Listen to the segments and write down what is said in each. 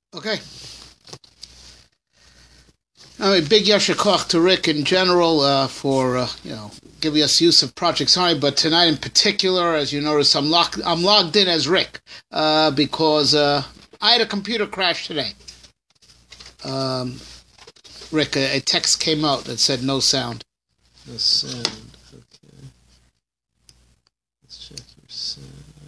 Okay. I mean, big yasher koach to Rick in general for giving us use of Project Sinai, but tonight in particular, as you notice, I'm logged in as Rick because I had a computer crash today. Rick, a text came out that said no sound. No sound. Okay. Let's check your sound.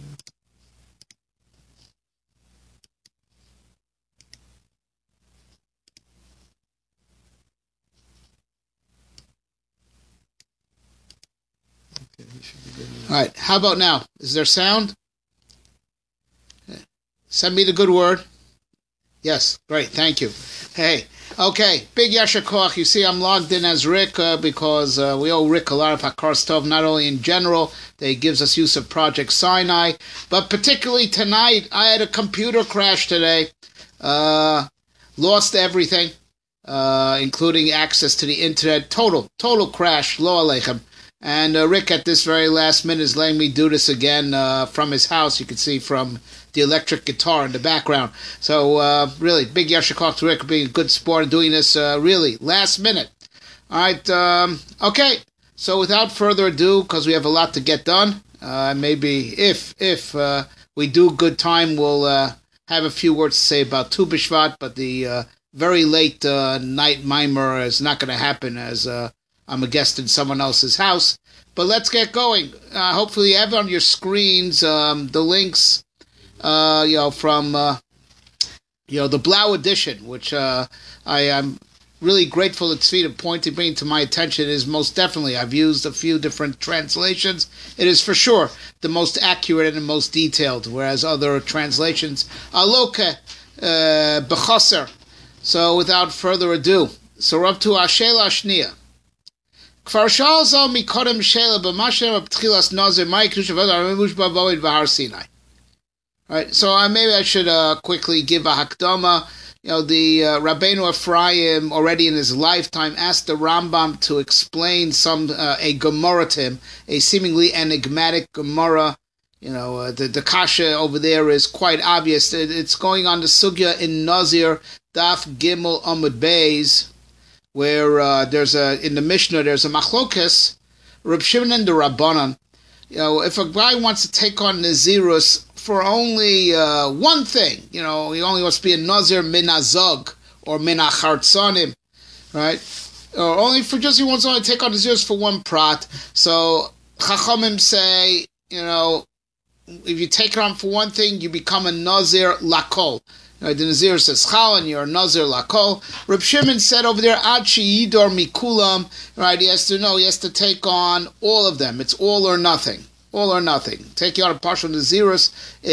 Okay, he should be good now. All right. How about now? Is there sound? Send me the good word. Yes. Great. Thank you. Hey. Okay. Big yasher koach. You see, I'm logged in as Rick because we owe Rick a lot of hakar tov, not only in general, that he gives us use of Project Sinai, but particularly tonight. I had a computer crash today. Lost everything, including access to the internet. Total crash. Lo aleichem. And Rick, at this very last minute, is letting me do this again from his house. You can see from the electric guitar in the background. So, really, big yasher koach to Rick being a good sport and doing this, really, last minute. All right, okay. So, without further ado, because we have a lot to get done, maybe if we do good time, we'll have a few words to say about Tu B'Shvat, but the very late night mimer is not going to happen as I'm a guest in someone else's house. But let's get going. Hopefully you have on your screens the links, from the Blau edition, which I am really grateful to Tzvi to bring to my attention. Is most definitely, I've used a few different translations. It is for sure the most accurate and the most detailed, whereas other translations are loke, bechaser. So without further ado, so we're up to Ashela Shnia. Kfar Shalzal mikodem shela b'mashem b'tchilas nazir ma'ikrush v'adar memush b'avoid v'har Sinai. All right, so maybe I should quickly give a hakdama. The Rabbeinu Ephraim already in his lifetime asked the Rambam to explain a Gemara to him, a seemingly enigmatic Gemara. The kasha over there is quite obvious. It's going on the sugya in Nazir Daf Gimel Amud Beis, where in the Mishnah there's a machlokes, Reb Shimon and the Rabbanan. If a guy wants to take on Nazirus for only one thing, he only wants to be a Nazir min azog or min achartzanim, right? Or only for just he wants to only take on Nazirus for one prat. So Chachamim say, if you take it on for one thing, you become a Nazir lakol. The Nazir says chal, and you're a Nazir lakol. Reb Shimon said over there, ad sheyidor mikulam. Right? He has to take on all of them. It's all or nothing. All or nothing. Taking on a partial Nazirus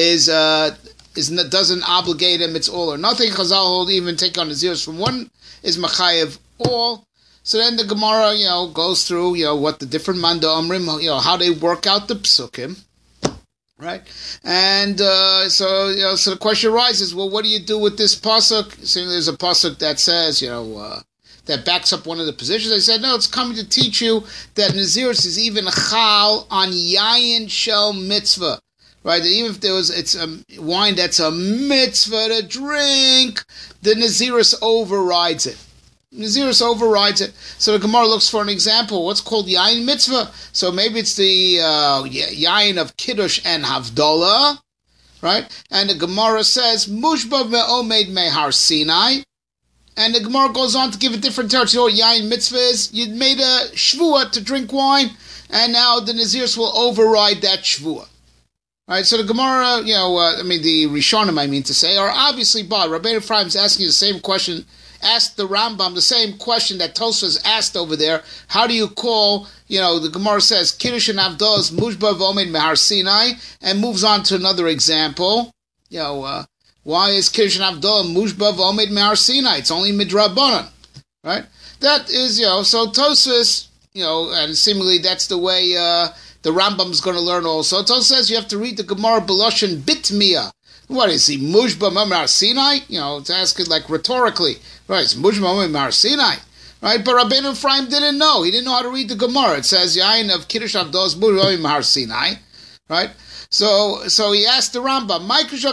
doesn't obligate him. It's all or nothing. Chazal hold even take on Nazirus from one is machayev all. So then the Gemara, goes through, what the different manda omrim, how they work out the psukim. Right, and so the question arises: well, what do you do with this pasuk? So there's a pasuk that says, that backs up one of the positions. They said, no, it's coming to teach you that Nazirus is even chal on yayin shel mitzvah, right? That even if it's a wine that's a mitzvah to drink, the Nazirus overrides it. Nazirus overrides it. So the Gemara looks for an example. What's called Yain Mitzvah? So maybe it's the Yain of Kiddush and Havdalah, right? And the Gemara says, Mushba me'omed mehar Sinai. And the Gemara goes on to give a different territory. You know what Yain Mitzvah is? You made a Shvuah to drink wine, and now the Nazirus will override that Shvuah. Right, so the Gemara, the Rishonim, are obviously bad. Rabbeinu Ephraim is asking the same question. Asked the Rambam the same question that Tosfos asked over there. How do you call, the Gemara says, Kiddush and Avdol is Mushba v'omed mehar Sinai, and moves on to another example. Why is Kiddush and Avdol Mushba v'omed mehar Sinai? It's only midrabanan, right? That is, so Tosfos, and seemingly that's the way the Rambam's going to learn also. Tosfos says you have to read the Gemara Beloshen Bitmiyah. What is he, Mushba Mehar Sinai? To ask it like rhetorically. Right, it's Mushba Mehar Sinai. Right, but Rabbeinu Ephraim didn't know. He didn't know how to read the Gemara. It says, Yain of Kiddush Avdos Mushba Mehar Sinai. Right? So he asked the Rambam,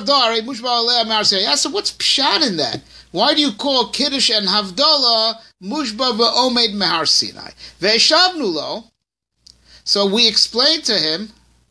he asked him, what's pshat in that? Why do you call Kiddush and Havdalah Mushba v'omed mehar Sinai? Ve'eshavnu lo. So we explained to him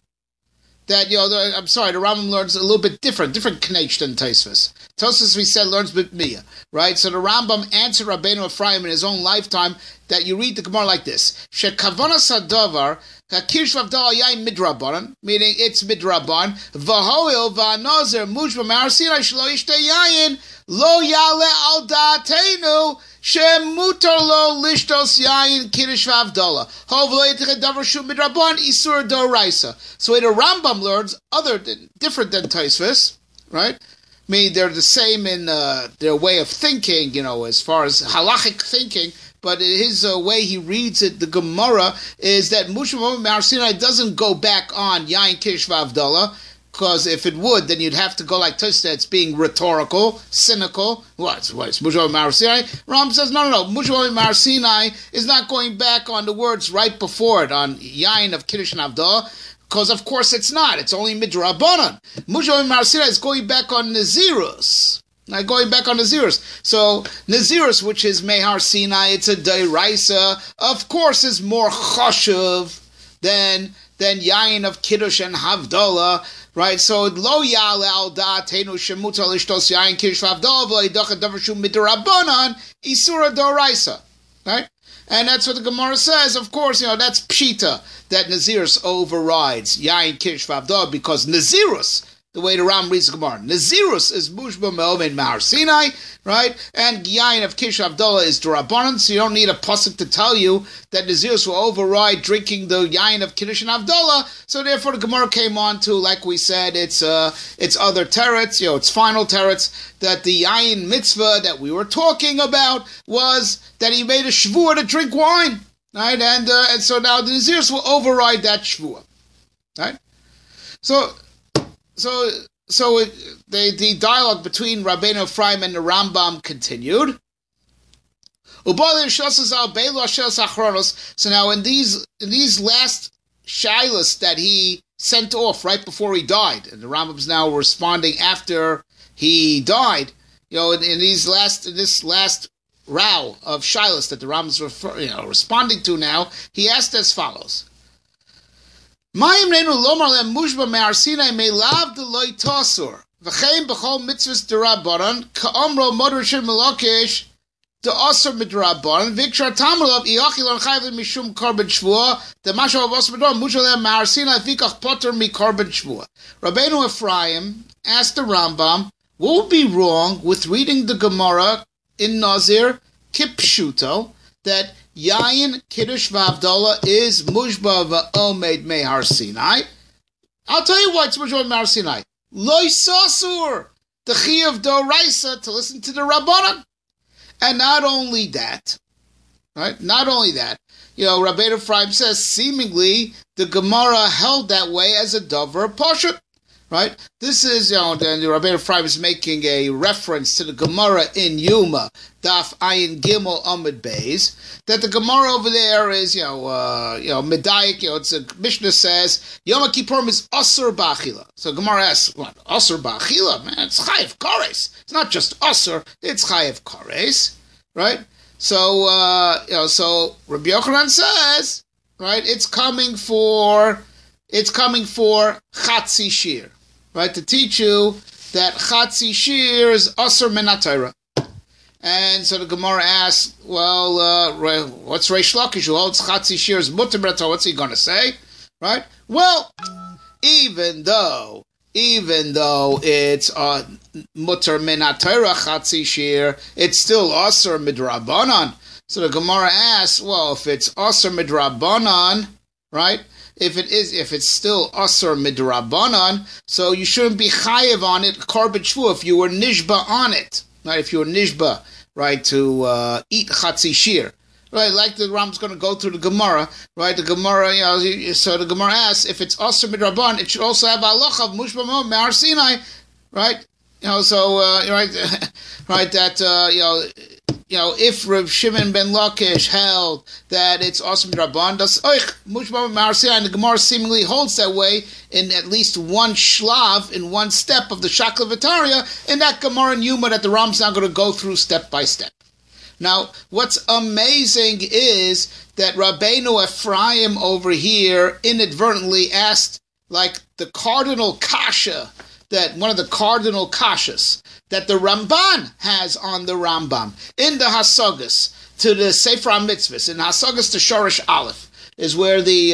that, the Rambam learns a little bit different Knech than Tosfos. Tosfos, we said, learns B'Miyah, right? So the Rambam answered Rabbeinu Ephraim in his own lifetime that you read the Gemara like this: Shekavanas hadavar hakirsh v'avdal yayin midrabanan, meaning it's midraban. V'hoil v'anazir mushba mehar Sinai shelo yishteh yayin lo yale al da'atenu shemutar lo lishtos yayin kiddush v'avdala. Hov lo yitech davar shu midraban isur doraisa. So the Rambam learns different than Tosfos, right? I mean, they're the same in their way of thinking, as far as halachic thinking. But his way he reads it, the Gemara, is that Mushba Mehar Sinai doesn't go back on Yain Kiddush V'Avdala, because if it would, then you'd have to go like Tosfos, it's being rhetorical, cynical. What's Mushba Mehar Sinai? Ram says, no. Mushba Mehar Sinai is not going back on the words right before it, on Yain of Kiddush and Avdala, because of course it's not. It's only Midrabanan. Mushba Mehar Sinai is going back on Nazirus. Now going back on Nazirus. So Nazirus, which is Mehar Sinai, it's a Dairaisa, of course is more chashuv than Yain of Kiddush and Havdalah, right? So Lo Yale Al Da'atenu Shemutar Lishtos Yain Kiddush Havdalah V'lo Yidach Davar Shu Midrabanan Isura Dairaisa, right? And that's what the Gemara says. Of course, that's Pshita, that Nazirus overrides Yain Kiddush Havdalah, because Nazirus, the way the Ram reads the Gemara, Nazirus is Mushba Me'omed Mehar Sinai, right? And Yain of Kiddush Havdalah is D'Rabbanan, so you don't need a pasuk to tell you that Nazirus will override drinking the Yain of Kiddush and Havdalah. So therefore the Gemara came on to, like we said, it's other teretz, its final teretz, that the Yain mitzvah that we were talking about was that he made a shvuah to drink wine, right? And so now the Nazirus will override that shvuah, right? So the dialogue between Rabbeinu Ephraim and the Rambam continued. So now in these last shilas that he sent off right before he died, and the Rambam's now responding after he died, in this last row of shilas that the Rambam's responding to now, he asked as follows. Mayim reinu lomar lem mushba mehar Sinai meilav deloy tasur v'chein b'chol mitzvahs d'Rabbanan ka'omro moderishir melokesh de'asur midrabbanan v'ikshar tamalov iyachilon chayv mishum korban shvuah de'mashav avos b'dor mushba lem mehar Sinai v'ikach poter mi korban shvuah. Rabbeinu Ephraim asked the Rambam, what would be wrong with reading the Gemara in Nazir kipshuto, that Yayin Kiddush V'Avdala is Mushba V'Omed Mehar Sinai? I'll tell you why it's Mushba Mehar Sinai. Loi Sasur, the Chiyuv Doraisa, to listen to the Rabbanan. And not only that, right? Rabbeinu Ephraim says seemingly the Gemara held that way as a Dover Pashut. Right? This is, the Rabbeinu Ephraim is making a reference to the Gemara in Yuma, Daf Ayin Gimel Amud Beis, that the Gemara over there is, Medayik, it's a Mishnah says, Yom Kippurim is Asur Ba'achila. So Gemara asks, what? Asur Ba'achila? Man, it's Chayev Kares. It's not just Asur, it's Chayev Kares, right? So, so Rabbi Yochanan says, right, it's coming for Chatzi Shir. Right, to teach you that Chatzi Shir is Asur Menatayra. And so the Gemara asks, well, what's Reish Lakish? Who holds Chatzi Shir is Mutter B'Torah? What's he going to say? Right? Well, even though it's Mutter Menatayra Chatzi Shir, it's still Asur Midrabanan. So the Gemara asks, well, if it's Asur Midrabanan, right? If it's still Asur Midrabanan, so you shouldn't be chayev on it, korban shvuah, if you were nishba on it, right? If you were nishba, right, to eat Chatzi Shir, right? Like the Ram's going to go through the Gemara, right? The Gemara, so the Gemara asks, if it's Asur Midrabanan, it should also have halacha of Mushba Mehar Sinai, right? Right, that if Rav Shimon ben Lakish held that it's awesome Rabban, das oich mushba marsia, and the Gemara seemingly holds that way in at least one shlav, in one step of the Shakla Vitaria, in that Gemara and Yuma that the Ram's not going to go through step by step. Now, what's amazing is that Rabbeinu Ephraim over here inadvertently asked, like, the cardinal kasha, that one of the cardinal kashas that the Ramban has on the Rambam in the Hasagas to the Sefer HaMitzvahs, in Hasagas to Shorish Aleph, is where the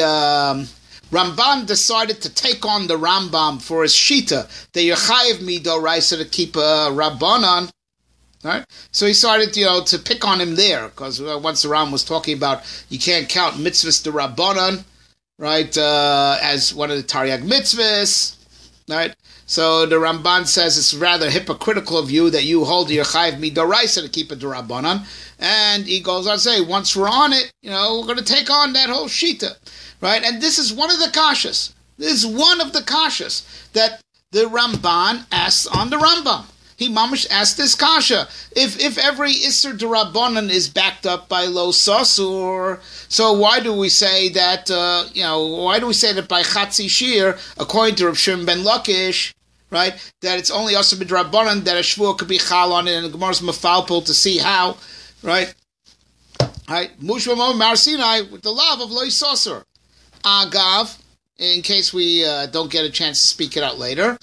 Ramban decided to take on the Rambam for his shita, the Yechayev Midoraisa to keep a Rabbanon. Right? So he started, to pick on him there, because once the Ram was talking about you can't count mitzvahs to Rabbanon, right, as one of the Taryag mitzvahs, right? So the Ramban says it's rather hypocritical of you that you hold your Chayiv Midoraisa to keep it to Rabbanon, and he goes on to say, once we're on it, we're going to take on that whole shita, right? And this is one of the kashas. This is one of the kashas that the Ramban asks on the Rambam. He mamish asked this kasha. If every Isser D'Rabbanan is backed up by Lo Sasur, so why do we say that, why do we say that by Chatzi Shir, according to Rav Shimon ben Lakish, right, that it's only Asur B'D'Rabbanan, that a Shvuah could be Chal on it, and the Gemara's Mefalpul to see how, right? Right? Mushva Mo Mar Sinai, with the love of Lo Sasur. Agav, in case we don't get a chance to speak it out later,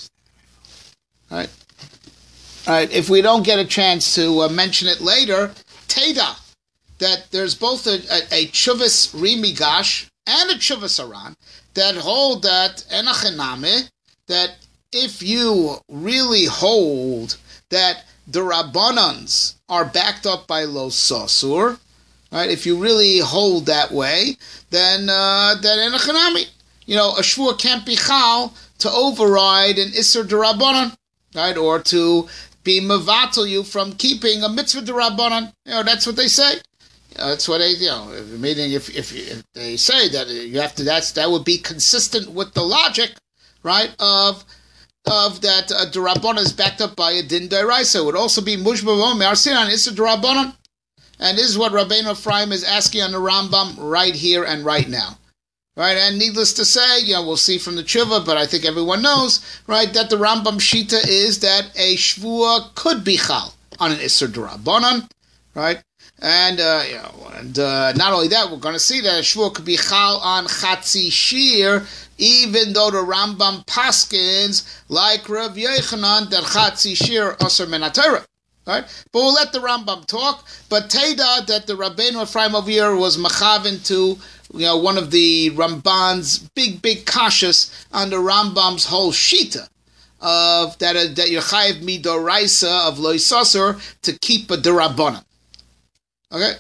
right? All right, if we don't get a chance to mention it later, Teda, that there's both a Chuvas Rimigash and a Chuvas Aran that hold that Enachename, that if you really hold that the Rabbanans are backed up by Lo Sasur, right? If you really hold that way, then Enachename, a Shvuah can't be Chal to override an Isser D'Rabbanan, right? Or to be mevatel you from keeping a mitzvah d'Rabbanan. That's what they say. That's what they, meaning if they say that you have to, that would be consistent with the logic, right, of that d'Rabbanan is backed up by a din d'oraisa. It would also be mushba me'arsin issa d'Rabbanan. And this is what Rabbeinu Ephraim is asking on the Rambam right here and right now. Right, and needless to say, we'll see from the tshuva, but I think everyone knows, right, that the Rambam Shita is that a shvuah could be chal on an Isser D'Rabbanan, right, and not only that, we're going to see that a shvuah could be chal on Chatzi Shir, even though the Rambam paskins like Rav Yochanan that Chatzi Shir Asur Min HaTorah. Right? But we'll let the Rambam talk. But Teda, that the Rabbeinu Ephraim over here was machavin to one of the Ramban's big kashas on the Rambam's whole shita of that Yechayev Midoraisa of Lo Sasur to keep a D'Rabbanan. Okay?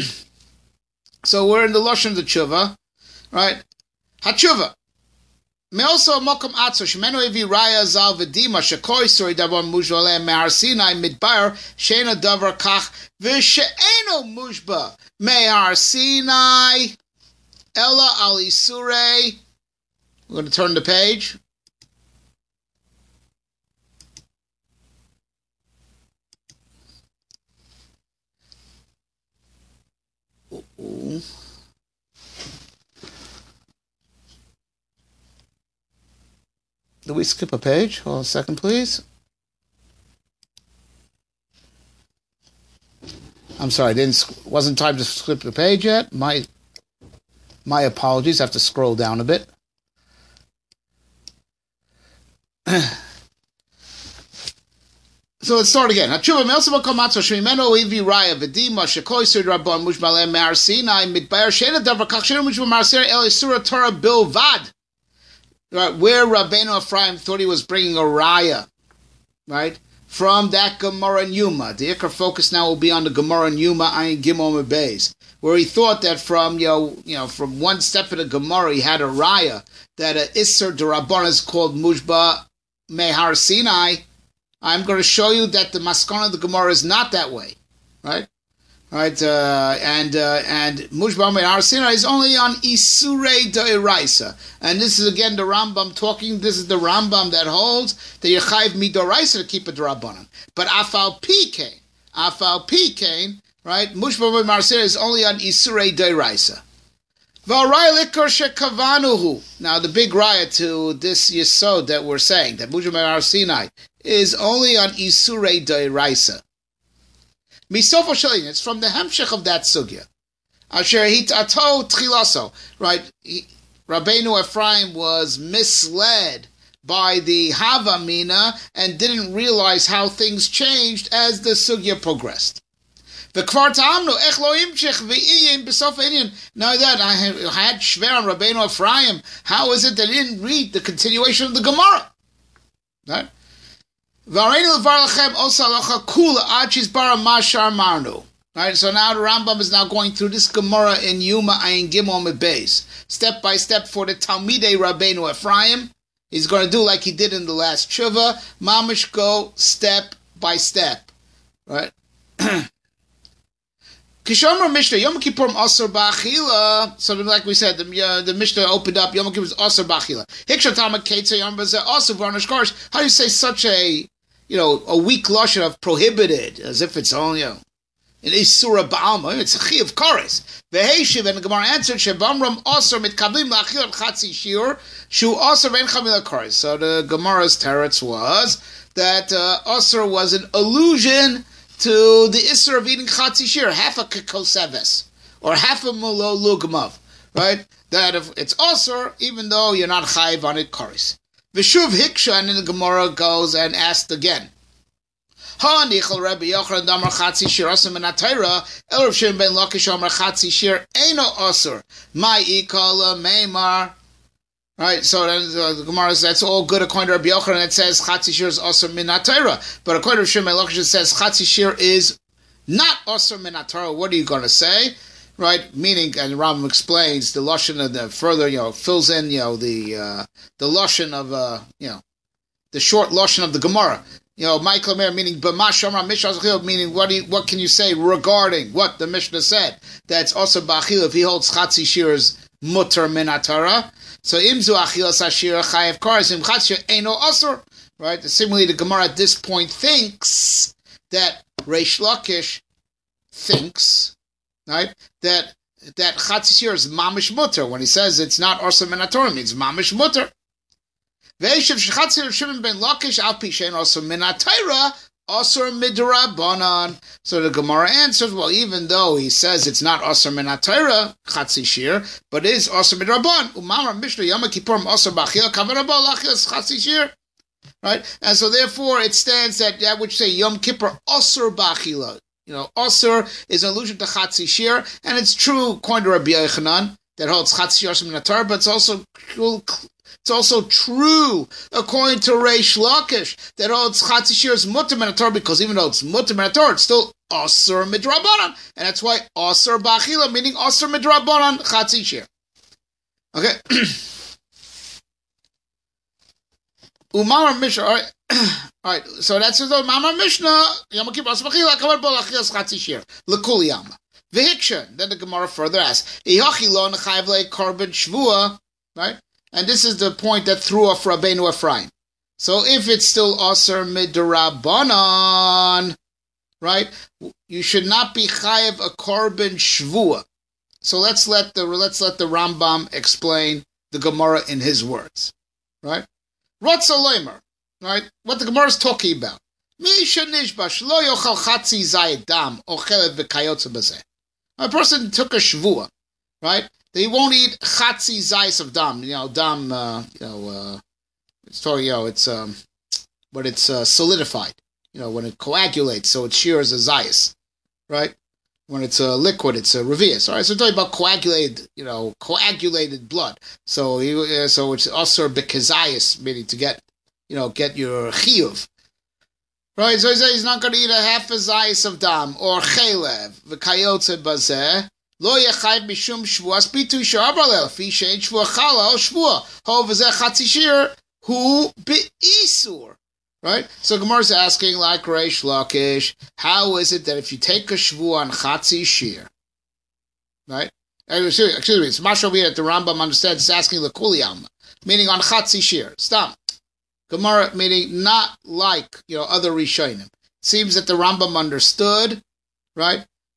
So we're in the Lashon of the Tshuva, right? HaTshuva. Me also mokum atzo shemenu evi raya zal v'dima shekoi sori davar mujba lehem mehar Sinai midbar she'ena davar kach v'she'eno mujba mehar Sinai ella al isurei. We're going to turn the page. Did we skip a page? Hold on a second, please. I'm sorry, wasn't time to skip the page yet. My apologies. I have to scroll down a bit. So let's start again. Hatshuva me'elsa b'komatzo shemimeno ivi raya v'dima shekoi sir rabban mushmalem me'ar Sinai midbayar she'ena davar kach she'ena mushmal me'ar Sinai el isura Torah bilvad. Right, where Rabbeinu Ephraim thought he was bringing a raya, right, from that Gemara and Yuma. The Ikar focus now will be on the Gemara and Yuma Ayin Gimel Mebeis, where he thought that from from one step of the Gemara he had a raya that a Isser D'Rabbanan is called Mushba Mehar Sinai. I'm going to show you that the Maskana of the Gemara is not that way, right? Right, and Mushba Mehar Sinai is only on Isurei D'Oraisa. And this is again the Rambam talking. This is the Rambam that holds that Yechayev Midoraisa to keep a D'Rabbanan. But Afal Pikein, right? Mushba Marasir is only on Isurei Deiraisa. Now the big raya to this Yesod that we're saying, that Mushba Marasina is only on Isurei Deiraisa. Misofo Shalin, it's from the Hemshech of that Sugya. Asher Hitato Tchilaso, right? Rabbeinu Ephraim was misled by the Hava Mina and didn't realize how things changed as the Sugya progressed. Now that I had Shver on Rabbeinu Ephraim, how is it that he didn't read the continuation of the Gemara? Right? Right, so now the Rambam is now going through this Gemara in Yuma Ayin Gimel Mebeis, step by step for the Talmidei Rabbeinu Ephraim. He's going to do like he did in the last Tshuva, mamish go step by step, right? Kishomer Mishnah Yom Kippur Asur Ba'achila. So like we said, the Mishnah opened up Yom Kippur is Asur Ba'achila. Hikshatama Keitze Yom Bazeh Asur Varnish Karish. How do you say such a weak lashon of prohibited, as if it's only an Isura Ba'alma? It's a Chi of Karis. Veheshiv, and the Gemara answered Shebamram Asur Mitkablim La'achil Chatzi Shir Shu Asur Vein Chamil Karis. So the Gemara's teretz was that Asur was an allusion to the Isser of eating Chatzi Shir, half a Koseves, or half a Mulo Lugmav, right? That if it's Asur, even though you're not Chayiv on it, Karis. Vishuv Hiksha, and then the Gemara goes and asked again. Ha nichel Rabbi Yochanan damar Chatzi Shir asur min haTorah, El Rav Shimon ben Lakish amar Chatzi Shir eino asur, mai ikala meimar. Right, so the Gemara says that's all good according to Rabbi Yochanan. It says Chatzi Shir is asur min haTorah, but according to Shimon ben Lakish it says Chatzi Shir is not asur min haTorah. What are you going to say? Right, meaning, and Rambam explains the lashon of the further, fills in, the lashon of, the short lashon of the Gemara. Michael Meir, meaning meaning what can you say regarding what the Mishnah said? That's also ba'achil if he holds Chatzi Shir's mutter min haTorah. So imzu achilas hashir chayev kares im Chatzi Shir eino asur. Right. Similarly, the Gemara at this point thinks that Reish Lakish thinks, right, that Chatzi Shir is mamish mutter when he says it's not asur min haTorah, it means mamish mutter. Ve'eshiv shechatzi Rav Shimon ben Lakish al pi shein asur min haTorah asur midrabanan. So the Gemara answers, well, even though he says it's not asur min haTorah Chatzi Shir, but it is asur midraban. Umamar Mishnah Yom Kippurim asur b'achila kavarabah lachilas Chatzi Shir. Right, and so therefore it stands that which say Yom Kippur asur b'achila. Asur is an allusion to Chatzi Shir, and it's true according to Rabbi Yochanan that holds Chatzi Shir asur min haTorah, but it's also true according to Reish Lakish that holds Chatzi Shir is mutter min haTorah, because even though it's mutter min haTorah, it's still asur midrabanan, and that's why asur b'achila, meaning asur midrabanan Chatzi Shir. Okay. Umar Mishnah, all right. So that's the Umar Mishnah. Yom Kippur asur b'achila kavar bo lachilas Chatzi Shir l'kul yama. V'hiksha. Then the Gemara further asks, Ihachi lo nechayev le korban shvua, right? And this is the point that threw off Rabbeinu Ephraim. So if it's still asur midrabanan, right, you should not be chayev a korban shvua. So let's let the Rambam explain the Gemara in his words, right? Rotza Leimer, right? What the Gemara is talking about. A person took a shvua, right? They won't eat chatzi zayis of dam. Dam. It's talking. But it's solidified. When it coagulates, so it shears a zayis, right? When it's a liquid, it's a revius. All right, so we're talking about coagulated blood. So it's also bekazayis, meaning to get your chiyuv. Right, so he says he's not going to eat a half a zayis of dam or chelev v'kayotze bazeh. Lo yechayv mishum shvuas pitu shabarlel fi shein shvua chala or shvua ho v'zeh chatzi shir hu be'isur. Right? So Gemara is asking, like Reish Lakish, how is it that if you take a shvu on Chatzi Shir, right? Excuse me, it's Mashal that the Rambam understands, it's asking L'kul Yalma, meaning on Chatzi Shir. Stop. Gemara, meaning not like, other Rishonim. It seems that the Rambam understood, right,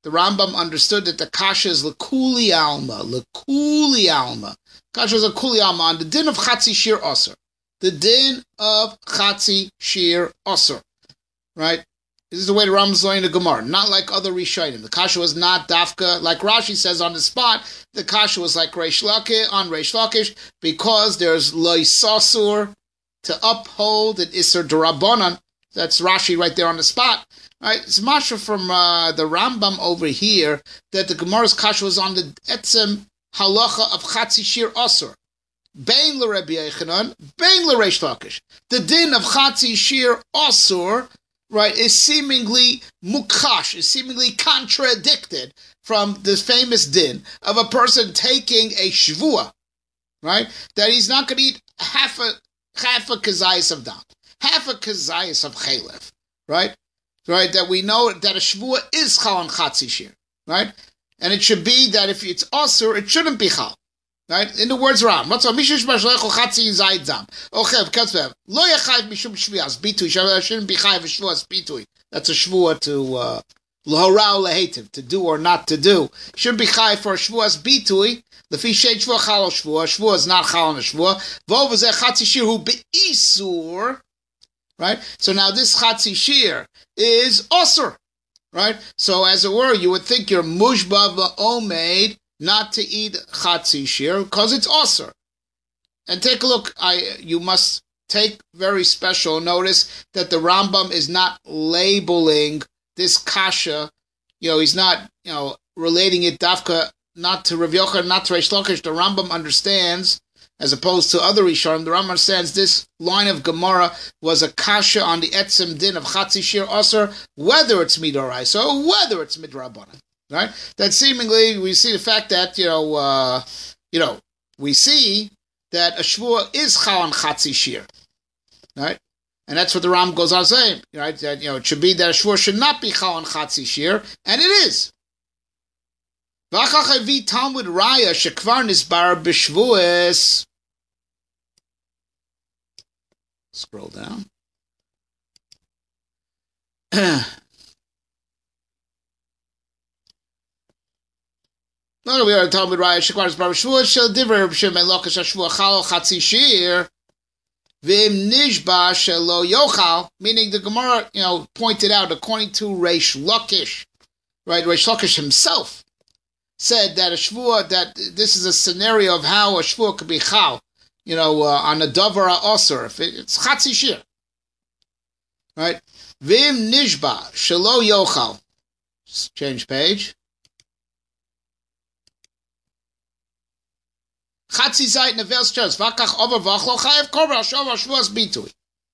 the Rambam understood that the kasha is lekuli alma. Kasha is lekuli alma on the din of chatzi shir osir. The din of chatzi shir osir. Right? This is the way the Rambam is learning the Gemara. Not like other Rishonim. The kasha was not dafka, like Rashi says on the spot. The kasha was like Reish Lakish, because there's loisasur to uphold an Isser D'Rabbanan. That's Rashi right there on the spot. Right? It's masha from the Rambam over here that the Gemara's kasha was on the etzem halacha of chatzi shir osur. Bein l'Rebbe Yochanan, bein l'Reish Lakish. The din of chatzi shir osur, right, is seemingly mukash, is seemingly contradicted from the famous din of a person taking a shvua, right, that he's not going to eat half a kazayas of dam, half a kazayas of chalef, right, that we know that a shvua is chal on chatzi shir, right, and it should be that if it's osur, it shouldn't be chal. Right? In the words Ram, what's shouldn't be chayiv shvuas bitui. That's a shvua to l'horau lehetiv, to do or not to do. Shouldn't be chayiv for a shvuas bitui. Lefi sheit shvua chal shvua. Shvua is not chal on a shvua. Vov v'zeh chatzi shir hu be'isur. Right? So now this chatzi shir is osur. Right? So as it were, you would think you're mushba v'omeid not to eat chatzi shir because it's osur. And take a look. You must take very special notice that the Rambam is not labeling this kasha. He's not relating it dafka not to Rav Yochanan, not to Reish Lakish. The Rambam understands, as opposed to other Rishonim, the Rambam understands this line of Gemara was a kasha on the etzem din of chatzi shir osur, whether it's midoraisa or whether it's midrabanan. Right? That seemingly we see the fact that we see that a shvua is chal on chatzi shir, right? And that's what the Ram goes on saying, right? That it should be that a shvua should not be chal on chatzi shir, and it is. V'achach havi Talmud Raya shekvar nisbar b'shvuas. Scroll down. No, we are Talmud Raya Shekvar Nisbar B'Shvuas Shel Divrei B'Shem Ben Lakish HaShvua Chal Chatzi Shir V'im Nishba Shel Lo Yochal, meaning the Gemara, pointed out according to Reish Lakish, right? Reish Lakish himself said that a shvua, that this is a scenario of how a shvua could be chal, on a davar osur, if it's Chatzi Shir, right? V'im Nishba Shel Lo Yochal. Change page. Chatzi zayit nevels chos vakach over vachlo chayev korban shova shvuas bitui.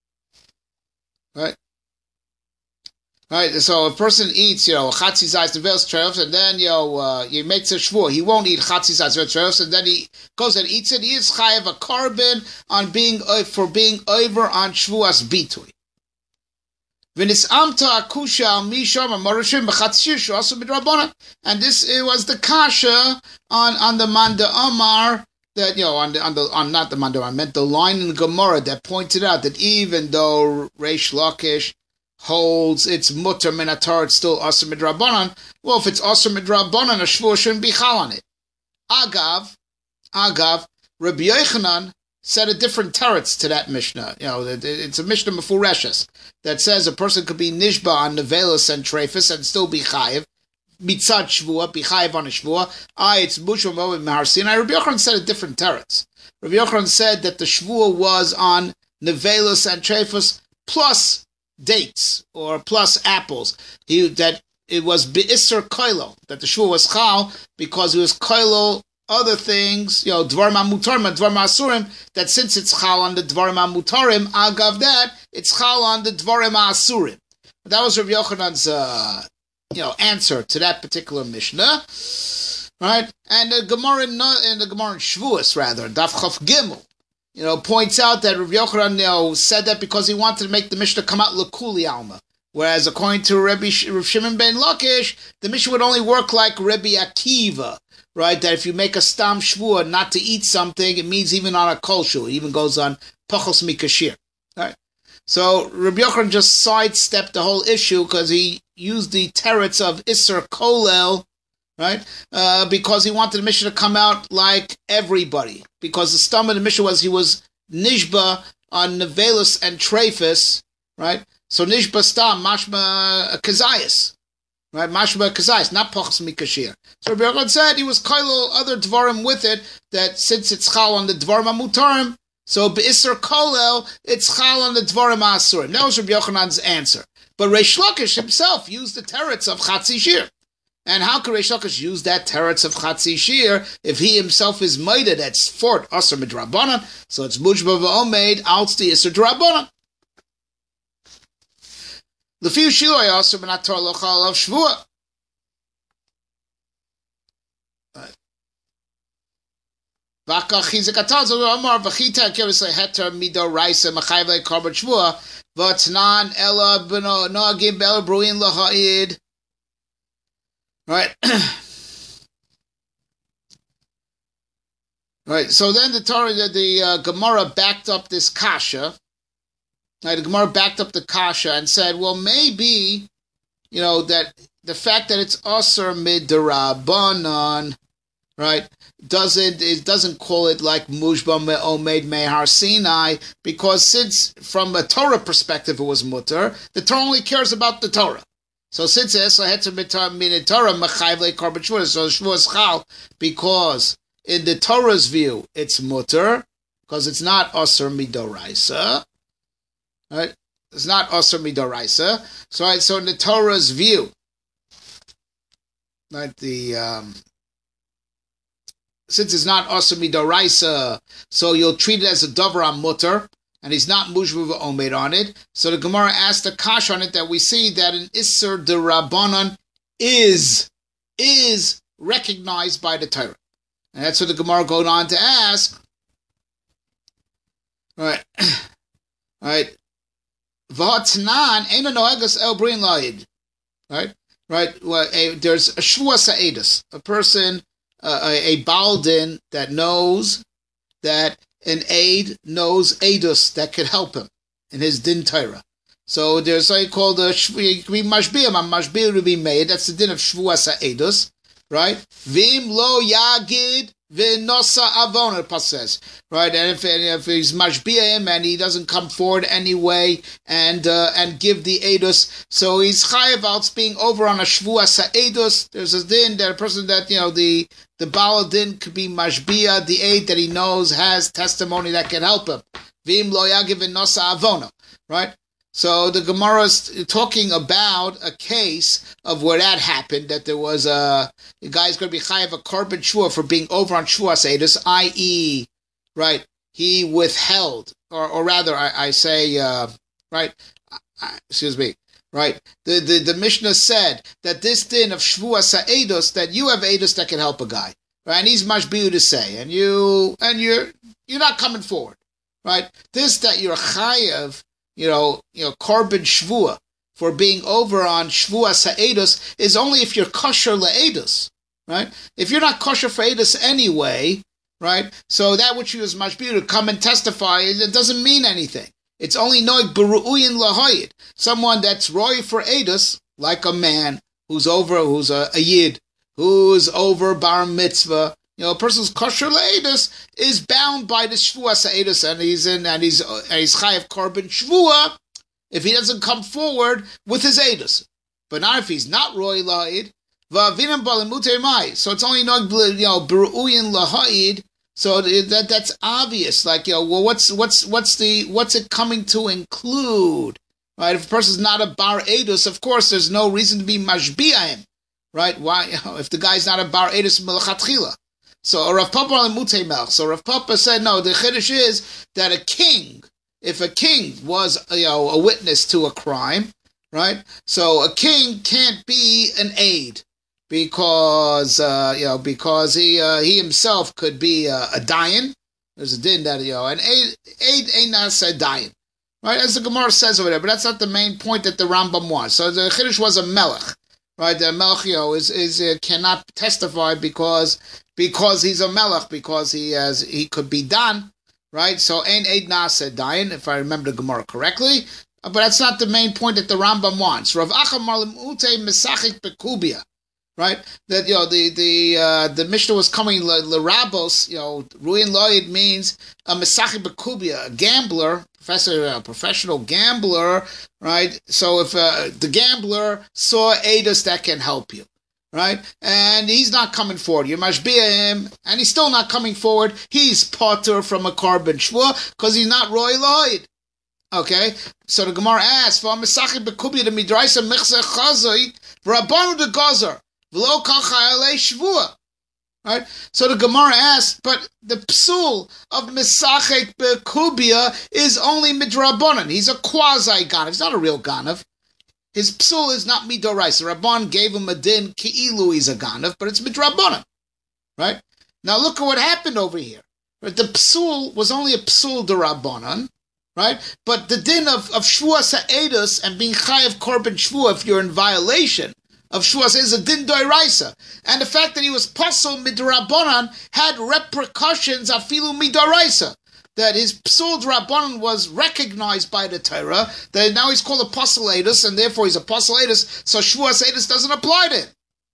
Right. So a person eats, chatzi zayit nevels chos, and then he makes a shvua. He won't eat chatzi zayit nevels chos, and then he goes and eats it. He is chayev a korban on being over on shvuas bitui. V'nisamta akusha al misham amorashim b'chatzi shir also midrabanan, and this was the kasha on the Manda Amar. That on not the Mandar, I meant the line in the Gemara that pointed out that even though Reish Lakish holds it's mutter min haTorah, it's still asur midrabanan. Well, if it's asur midrabanan, a shvua shouldn't be chal on it. Agav, Rabbi Yochanan said a different teretz to that Mishnah. It's a Mishnah mefureshes that says a person could be nishba on nevelas and trefus and still be chayiv. Mitzad shvua, bichayev on a shvua. It's mushum over Mahar Sinai. Rabbi Yochanan said a different teretz. Rabbi Yochanan said that the shvua was on nevelos and trefus plus dates or plus apples. That it was be'isser koilo, that the shvua was chal because it was koilo other things, dvarim mutarim and dvarim asurim. That since it's chal on the dvarim mutarim, agav that it's chal on the dvarim asurim. That was Rabbi Yochanan's answer to that particular Mishnah, right? And the Gemara in Shavuos, rather, Daf Chaf Gimel, points out that Rabbi Yochanan said that because he wanted to make the Mishnah come out l'kuli alma, whereas according to Rav Shimon ben Lakish, the Mishnah would only work like Rabbi Akiva, right? That if you make a stam shvua not to eat something, it means even on a kol shul, it even goes on pachos mikashir, right? So Rabbi Yochanan just sidestepped the whole issue because he used the teretz of Isser Kolel, right? Because he wanted the Mishnah to come out like everybody. Because the stum of the Mishnah was he was Nishba on Nevelus and Trefus, right? So Nishba stam, mashma kazayas, right? Mashma kazayas, not pochs mikashir. So Rabbi Yochanan said he was kailo other dvarim with it, that since it's chal on the dvarim amutarim, so be'isser kolel, it's chal on the dvarim asurim. That was Rabbi Yochanan's answer. But Reish Lakish himself used the teretz of chatzi shir. And how could Reish Lakish use that teretz of chatzi shir if he himself is maided at fort aser midrabanan? So it's mujba v'omeid outs the iser drabanan. Lefiu shiloi aser b'nator lochal of shvua. V'aka chizik ataz amar v'chita kevis heter mido raisa machayev le korban shvua v'tznan ela b'no noagim bel bruin laha'id. Right. Right. So then the Torah, the Gemara backed up this kasha. Right, the Gemara backed up the kasha and said, well, maybe, that the fact that it's aser midrabanan, right, doesn't call it like mushba me'omed mehar Sinai, because since from a Torah perspective it was mutter, the Torah only cares about the Torah. So since so in the Torah's view it's mutter, because it's not aser midoraisa, right? It's not aser midoraisa. So in the Torah's view, right? Since it's not aser midoraisa, so you'll treat it as a davar mutter. And he's not mushva omed on it. So the Gemara asked a kash on it that we see that an Isser de Rabbanon is recognized by the Torah. And that's what the Gemara goes on to ask. Right. Right. V'hatnan eina noegas el brin la'id. Right. Right. Well, there's a shvua sa'edus, a person, a baldin that knows that an aid knows Eidus that could help him in his din Torah. So there's called a mashbir to be made. That's the din of shvuas Eidus, right? Vim lo yagid v'nosa avon, it says, right? And if he's mashbir him and he doesn't come forward anyway and give the Eidus, so he's chayav out being over on a shvuas Eidus. There's a din that a person that the Baladin could be mashbia, the aid that he knows has testimony that can help him. Vim lo yagiv in nosa avono, right? So the Gemara is talking about a case of where that happened, that there was a guy's going to be chayav a korban shvua for being over on shvua seidus, i.e., right, he withheld, or rather, I say, right, excuse me, right, the Mishnah said that this din of shvua sa'edus, that you have edus that can help a guy, right? And he's mashbiu to say, and you're not coming forward, right? This that you're chayav, korban shvua for being over on shvua sa'edus is only if you're kosher la'edus, right? If you're not kosher for edus anyway, right? So that which you is mashbiu to come and testify, it doesn't mean anything. It's only noig beru'uyin lahayid, someone that's roy for edus, like a man who's a yid, who's over bar mitzvah. A person's kosher le'edus is bound by the shvua sa'edus, and he's chayav korban shvua if he doesn't come forward with his edus. But not if he's not roy lahayid. Va'avinam balimutei mai. So it's only noig beru'uyin lahayid. So that's obvious. Like, well, what's it coming to include? Right? If a person's not a bar edus, of course, there's no reason to be mashbi'a him. Right? Why? If the guy's not a bar edus melachatchila. So Rav Papa lemutei melch. So Rav Papa said, no, the chiddush is that if a king was a witness to a crime, right? So a king can't be an aid. Because he himself could be a dayan. There's a din that an aid ain't not a dayan, right? As the Gemara says over there, but that's not the main point that the Rambam was. So the chiddush was a melech, right? The melech is cannot testify because he's a melech, because he could be done, right? So ain aid nasa dayan, if I remember the Gemara correctly. But that's not the main point that the Rambam wants. Rav Acha Marlim Ute Mesachik Bekubia. Right? That, the Mishnah was coming Larabos, Ruin Loid means a Mesachik Bekubia, a gambler, professional gambler, right? So if the gambler saw Eidos that can help you, right? And he's not coming forward. You mashbia him, and he's still not coming forward. He's potter from a korban shvua because he's not roy loid. Okay, so the Gemara asks, "For Mesachik Bekubia the midraisa mechse chazoi v'rabanu de gazer v'lo kal chayalei shvua." Right? So the Gemara asks, but the psul of Mesachik Bekubia is only midrabanan. He's a quasi-ganav. He's not a real ganav. His psul is not midoraisa. Rabban gave him a din ki'ilu he's a ganav, but it's midrabanan. Right? Now look at what happened over here. Right? The psul was only a psul derabanan. Right? But the din of shvua sa'edus and being chayav korban shvua, if you're in violation of shvua, is a din doiraisa. And the fact that he was pasol midrabanan had repercussions afilu midoraisa. That his psul drabanan was recognized by the Torah, that now he's called a apostolatus, and therefore he's a apostolatus, so shvuas edus doesn't apply to him.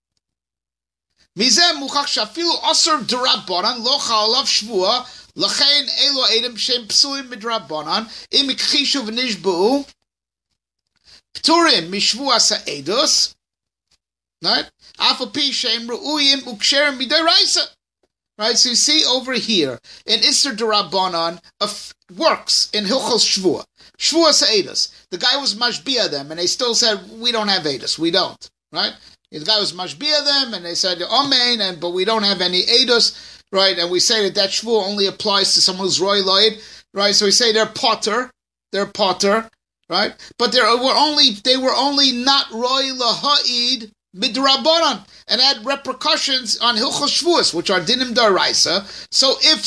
Mizeh muchach shafilu asur drabanan lo chalav shvua lachein elo edem shem psulim midrabanan im ikchishu v'nishbu pturim mishvuas edus, right? Afapi shem ru'uyim uksherim midaraisa. Right, so you see over here in Isser Derabanan works in Hilchos Shvua. Shvua Sa'edus. The guy was mashbia them, and they still said, we don't have Edus. We don't. Right? The guy was mashbia them, and they said, Amen, but we don't have any Edus. Right? And we say that Shvua only applies to someone who's Roy Lloyd. Right? So we say they're potter. They're potter. Right? But they were only not Roy Laha'id midrabanan, and had repercussions on Hilchos Shvuos, which are dinim daraisa. So, if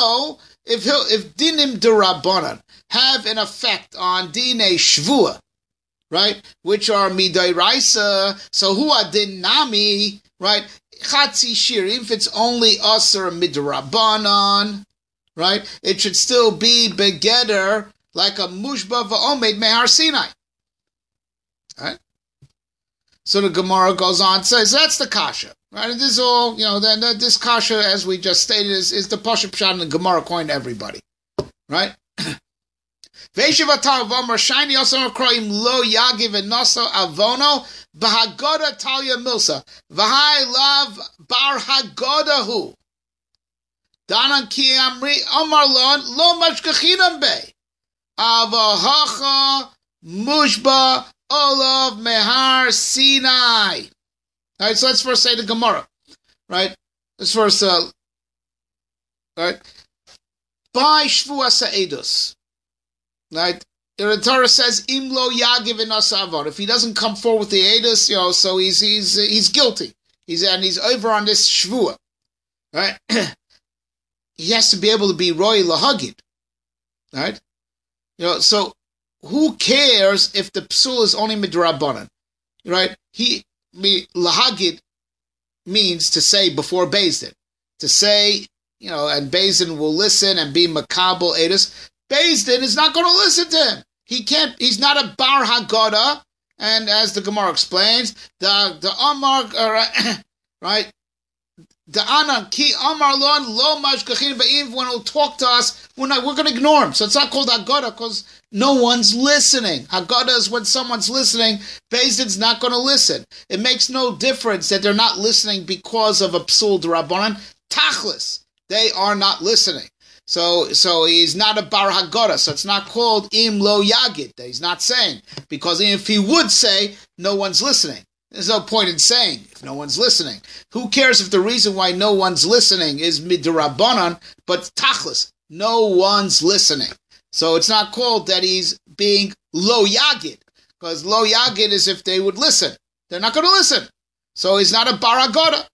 dinim darabanan have an effect on dinei shvua, right, which are midaraisa, so who are din nami, right, chatzi shirim, if it's only aser midrabanan, right, it should still be begeder like a mushba va'omed mehar Sinai, right? So the Gemara goes on, says that's the kasha, right? And this is all, then this kasha, as we just stated, is the pashup pshat in the Gemara according to everybody, right? Ve'eshiv atar v'amar shayni osam akroim lo yagiv v'noso avono b'hagoda talya milsa v'hai lav bar hagoda hu danan ki amri amar lo mashkachinam be avahacha mushba Olav Mehar Sinai. All right, so let's first say the Gemara. Right? Let's first, right? By Shvua Sa'edus. Right? The Torah says, Imlo Yagiv Avon. If he doesn't come forward with the Edus, so he's guilty. He's over on this Shvua. Right? He has to be able to be Roy Lahagid. Right? So who cares if the psul is only midrabanan, right? Lahagid means to say before Beis Din, to say, and Beis Din will listen and be makabel edus. Beis Din is not going to listen to him. He's not a bar hagoda, and as the Gemara explains, the Amar, right? The Anan ki Amar lo mashkachin ba'im, when he'll talk to us, we're going to ignore him. So it's not called hagoda because no one's listening. Haggadah is when someone's listening. Beis Din's not going to listen. It makes no difference that they're not listening because of a psul d'Rabbanan. Tachlis, they are not listening. So he's not a bar Haggadah. So it's not called im lo yagid. He's not saying, because if he would say, no one's listening. There's no point in saying if no one's listening. Who cares if the reason why no one's listening is midrabanan, but tachlis, no one's listening. So it's not called that he's being lo yagid, because lo yagid is if they would listen. They're not going to listen. So he's not a baragoda.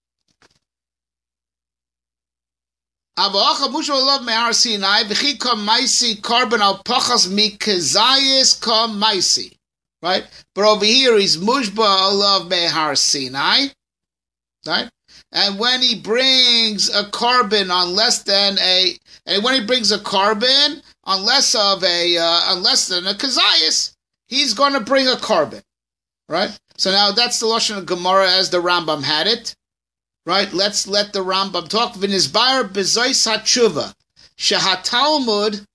Avacha musha love mehar Sinai v'chi kam maisi korban al pachas mikezayis kam maisi. Right? But over here he's mushba love mehar Sinai. Right? And when he brings a korban on less than and when he brings a korban unless than a kazayas, he's going to bring a carbon, right? So now that's the Lashon of Gemara as the Rambam had it, right? Let's let the Rambam talk. V'nizbar b'zois hatshuva shehatalmud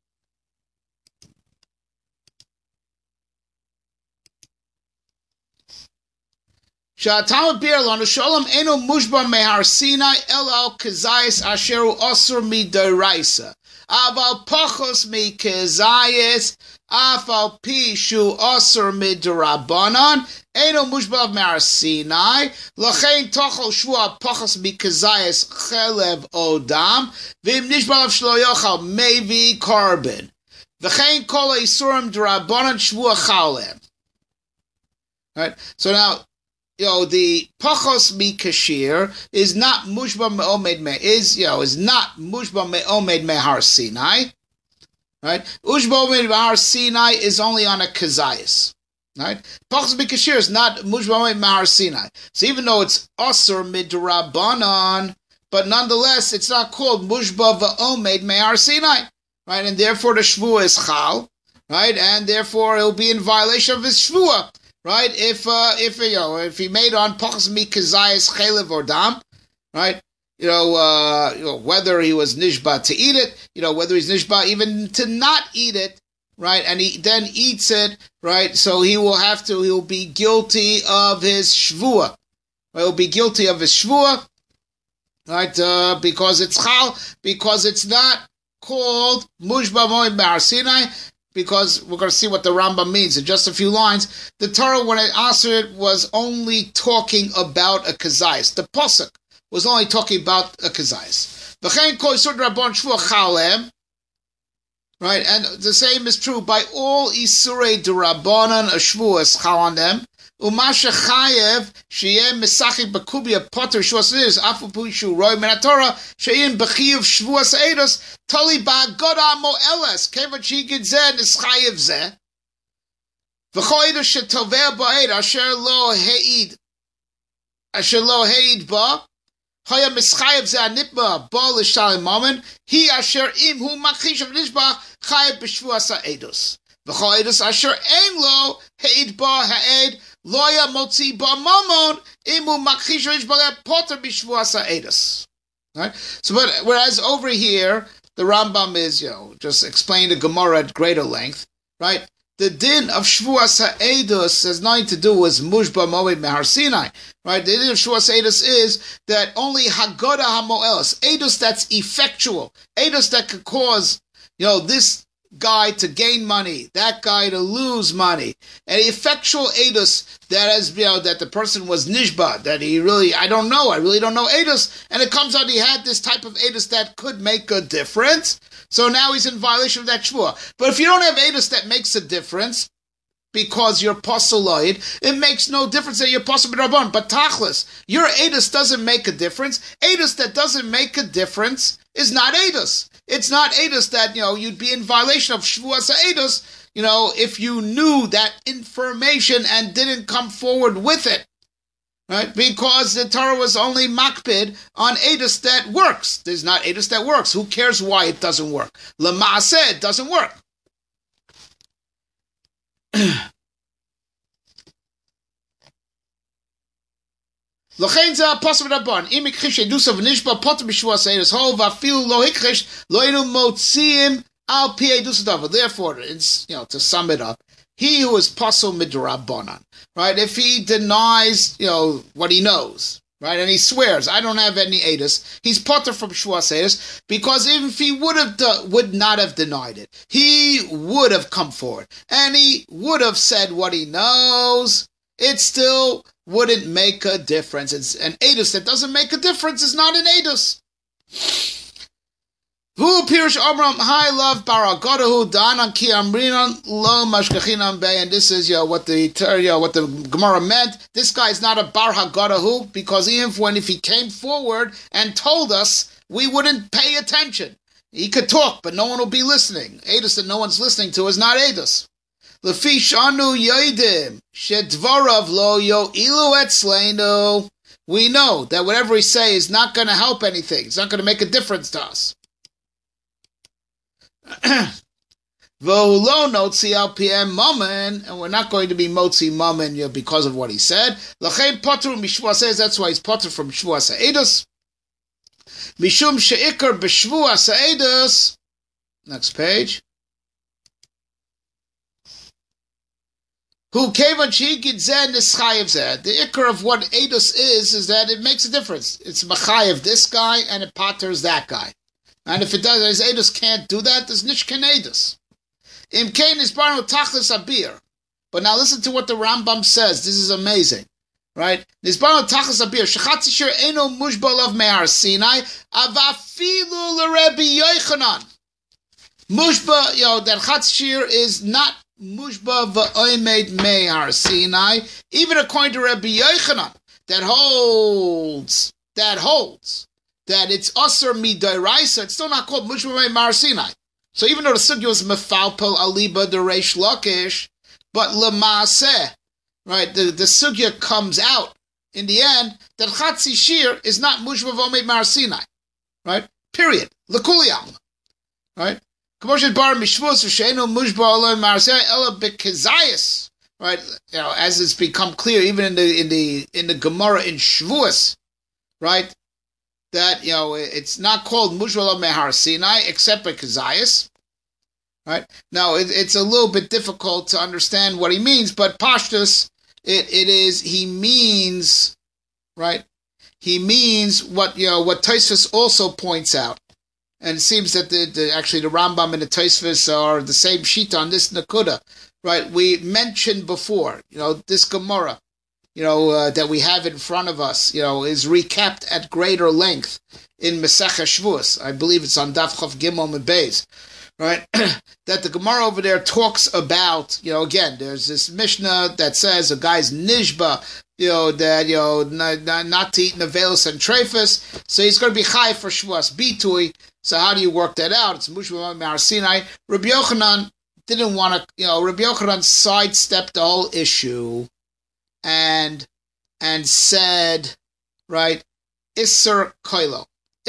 shehatalmud birlon shalom eno mushba mehar Sinai elal kazayas asheru osur midoraisa aval pachos mi kazayas afal pishu osur midorabanan eno mushba mehar Sinai lachein tochol shvua pachos mi kazayas chelev odam v'im nishbalav shlo yochal mevi carbon v'chein kol isurim derabanan shvua chalem. Right. So now, the pachos mi kashir is not mushba me'omed me is not mushba me'omed mehar Sinai, right? Ushba me'omed mehar Sinai is only on a kazayas, right? Pachos mi kashir is not mushba me'omed mehar Sinai. So even though it's asur midrabanan, but nonetheless it's not called mushba ve'omed mehar Sinai, right? And therefore the shvua is chal, right? And therefore it will be in violation of his shvua. Right, if he made on pachos mi kazayas chelev or dam, right, whether he was nishba to eat it, whether he's nishba even to not eat it, right, and he then eats it, right, so he'll be guilty of his shvua, right? He'll be guilty of his shvua, right, because it's chal, because it's not called mushba moed mehar Sinai. Because we're going to see what the Rambam means in just a few lines. The Torah, when it answered it, was only talking about a kazayas. The Pasuk was only talking about a kazayas. Right, and the same is true by all isurei derabanan, a shvua is chal on them. Umasha chayev sheyem misachik bakubia potter shvus is afu pushu roy menatora sheyin b'chiyuv shvuas eidos tali ba'agoda moeles kevat shigid zeh nischayev zeh v'choidu shetoveh ba'ed asher lo heid ba haya mischayev zeh anitba ba l'shalim mamen he asher im hu machish of nishba chayev b'shvuas eidos v'choidus asher ein lo heid ba ha'ed Loya motzi ba mamon imu makhishish bale potter bishvuasa edus. Right. So, but whereas over here the Rambam is just explaining the Gemara at greater length. Right. The din of shvuasa edus has nothing to do with mushba moed mehar Sinai. Right. The din of shvuasa edus is that only hagoda hamoelos edus that's effectual, edus that could cause this guy to gain money, that guy to lose money, an effectual edus that has that the person was nishba, that he really I really don't know edus, and it comes out he had this type of edus that could make a difference. So now he's in violation of that shvua. But if you don't have edus that makes a difference, because you're posoloid, it makes no difference that you're posol b'rabban. But tachlis, your edus doesn't make a difference. Edus that doesn't make a difference is not edus. It's not edus that you'd be in violation of shvuas edus. If you knew that information and didn't come forward with it, right? Because the Torah was only makpid on edus that works. There's not edus that works. Who cares why it doesn't work? L'maaseh, it doesn't work. L'chein zeh pasuk rabban im ikhish edus of nishba potter b'shvuas edus ho v'afilu lo hikrish lo inu motziim al pi edus davar. Therefore, it's to sum it up, he who is pasuk midrabanan, right? If he denies what he knows, right, and he swears I don't have any edus, he's potter from shvuas edus, because even if he would not have denied it, he would have come forward and he would have said what he knows. It still wouldn't make a difference. It's an edus that doesn't make a difference. It's not an edus. Vu pirish Amram high love baragodahu danan ki amrinan lo mashkachinam bay. And this is what the Gemara meant. This guy is not a bar hagodahu, because even if he came forward and told us, we wouldn't pay attention. He could talk, but no one will be listening. Edus that no one's listening to is not edus. Lefi shanu yoidim shedvarav lo yoilu etzleinu. We know that whatever he says is not going to help anything. It's not going to make a difference to us. V'hulo notzi al PM mammon, and we're not going to be motzi mammon because of what he said. L'chein potter mishvuas ha'edus, that's why he's potter from shvuas ha'edus. Mishum she'ikar b'shvuas ha'edus. Next page. Who kevan she'ikid zeh nischayev zeh. The ikar of what edus is that it makes a difference. It's machayev this guy and it potters that guy. And if it does, his edus can't do that, there's nishken edus. Im kain is barno tachlis abir. But now listen to what the Rambam says. This is amazing. Right? Nisbarno tachlis abir. Shechatzi shir eno mushbalav me'ar Sinai. Avafilu l'Rebbe Yochanan. Mushba, that Chatzir is not Mushba v'oimed me'ar Sinai. Even according to Rebbe Yochanan, that holds that it's Asr Midairaisa, it's still not called Mushba me'ar Sinai. So even though the sugya was mefalpel aliba the Reish Lakish, but lemaaseh, right, the sugya comes out in the end that Chatzi Shir is not Mushba v'omed me'ar Sinai. Right? Period. L'kuli alma. Right? K'moshet bar mishvus v'she'enu mushba aloi me'ar Sinai ela b'kezayis. Right? As it's become clear even in the Gemara in Shvuas, right? That it's not called Mushba Mehar Sinai except by Kezayis. Right? Now it's a little bit difficult to understand what he means, but Pashtus, it is he means, right? He means what Tosfos also points out, and it seems that actually the Rambam and the Tosfos are the same sheet on this Nakuda, right? We mentioned before, this Gemara, that we have in front of us, is recapped at greater length in Masechah Shvuos. I believe it's on Daf Chav Gimel and Beis, right? That the Gemara over there talks about, again, there's this Mishnah that says a guy's nishba, not to eat nevelos and treifus, so he's going to be chai for Shvuos bitui. So how do you work that out? It's Mushba Me'ar Sinai. Rabbi Yochanan didn't want to, Rabbi Yochanan sidestepped the whole issue and said, right, Isser Koilo,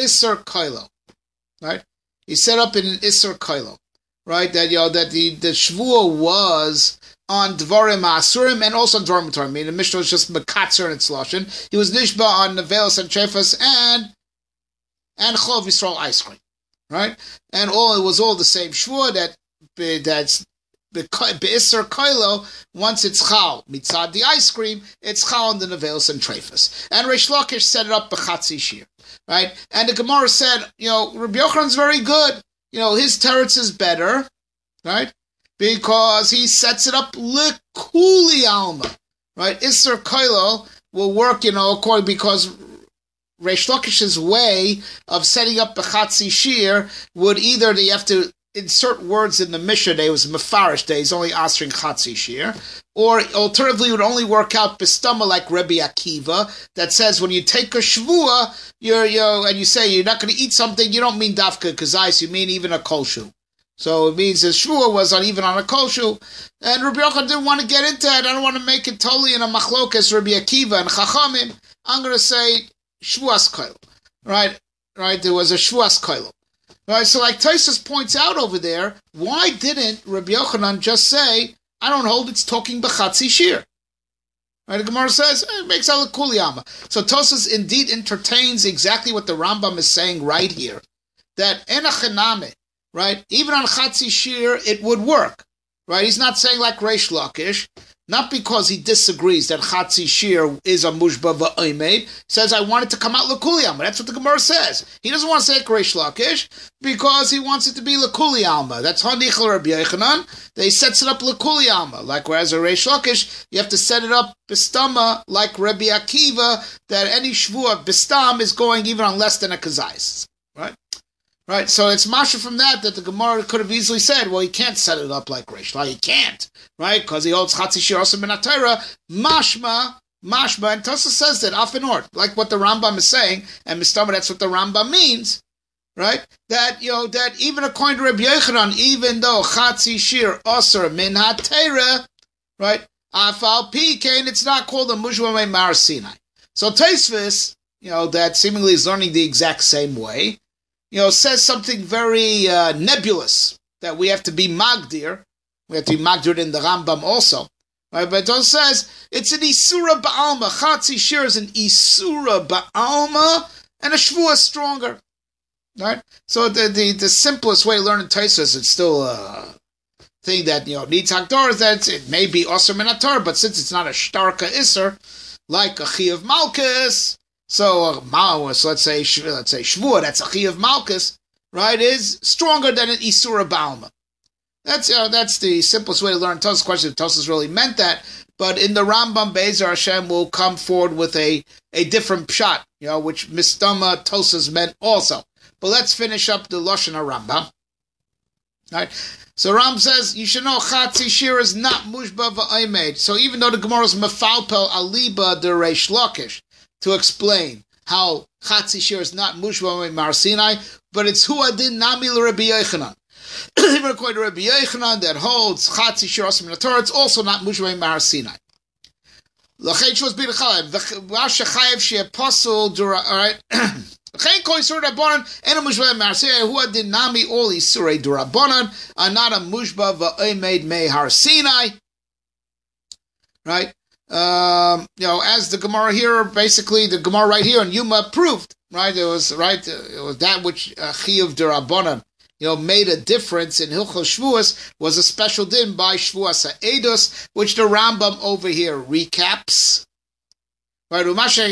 right? He set up in Isser Koilo, right? That that the Shvuah was on Dvarim Asurim and also on Dvarim Mutar. I mean, the Mishnah was just Mekatzer and its Lashon. He was Nishba on Nevelos and Trefas and Chov Yisrael ice cream, right? And it was all the same Shvuah that's Be'isser Koilo, once it's chal mitzad the ice cream, it's chal on the nevelos and treifas. And Reish Lakish set it up b'chatzi shir, right? And the Gemara said, Rabbi Yochanan's very good. His teretz is better, right? Because he sets it up likuli alma, right? Isser Koilo will work, according because Reish Lakish's way of setting up b'chatzi shir would either they have to insert words in the Mishnah day, it was Mefarish day, he's only answering Chatzi Shir, or alternatively it would only work out Bistama like Rebbe Akiva, that says when you take a Shvuah, and you say you're not going to eat something, you don't mean Dafka Kazais, you mean even a Kolshu. So it means the Shvuah was even on a Kolshu, and Rabbi Yochanan didn't want to get into it, I don't want to make it totally in a Machlokas, Rebbe Akiva and Chachamim, I'm going to say Shvuas Koil, right, there was a Shvuas Koil. Right, so like Tosfos points out over there, why didn't Rabbi Yochanan just say, I don't hold it's talking b'chatzi shir? Right, the Gemara says, it makes out kuliyama. So Tosfos indeed entertains exactly what the Rambam is saying right here, that enachename, right, even on chatzi shir, it would work. Right, he's not saying like Reish Lakish, not because he disagrees that Chatzi Shir is a Mushba v'oimed, says, I want it to come out L'kuli Alma. That's what the Gemara says. He doesn't want to say it Reish Lakish because he wants it to be L'kuli Alma. That's Hanichel Rabbi Yochanan. He sets it up L'kuli Alma. Like whereas a Reish Lakish, you have to set it up Bistama like Rabbi Akiva, that any Shvuah Bistam is going even on less than a Kazais. Right? Right, so it's masha from that the Gemara could have easily said, well, he can't set it up like Reish Lakish. He can't, right? Because he holds Chatzi Shir also min HaTorah, mashma, and Tosfos says that afinort, like what the Rambam is saying, and Mistama, that's what the Rambam means, right? That that even according to Rabbi Yochanan, even though Chatzi Shir also min HaTorah, right? Afal Pikein, it's not called a Mushba Me'ar Sinai. So Tosfos, that seemingly is learning the exact same way. Says something very nebulous, that we have to be magdir. We have to be magdir in the Rambam also. Right? But it says it's an Isura Ba'alma. Chatzi Shir is an Isura Ba'alma, and a Shvua is stronger. Right? So the simplest way to learn in Taisus, it's still a thing that needs Hakdor, is that it may be Osir Minator, but since it's not a Shtarka Isser, like a Chi of Malkus, so let's say Shvua, that's a Chi of Malkus, right, is stronger than an Isura Ba'alma. That's the simplest way to learn Tosas. Question if Tosas really meant that, but in the Rambam, Be'ezer Hashem will come forward with a different pshat, which Mistama Tosas meant also. But let's finish up the Lashon Rambam. Right. So Ram says you should know Chatzi Shir is not Mushba v'Oimed. So even though the Gemara is Mefalpel Aliba de Reish Lakish to explain how Chatzi Shir is not Mushba v'Oimed Mar Sinai, but it's Hu Adin Nami l'Rabbi Yochanan. Even according to Rabbi Yochanan that holds Chatzi Shir Osam in the Torah, it's also not Mushba v'Oimed Mar Sinai. L'chei Shvus b'Chalev v'Asher Chayev she apostle. All right. All Isurei Durabanan are not a Mushba v'Oimed Mehar Sinai. Right? As the Gemara here, basically the Gemara right here on Yuma proved, right? It was that which Chiyuv Durabanan, made a difference in Hilchos Shvuas was a special din by Shvuas Ha'edus, which the Rambam over here recaps. Right?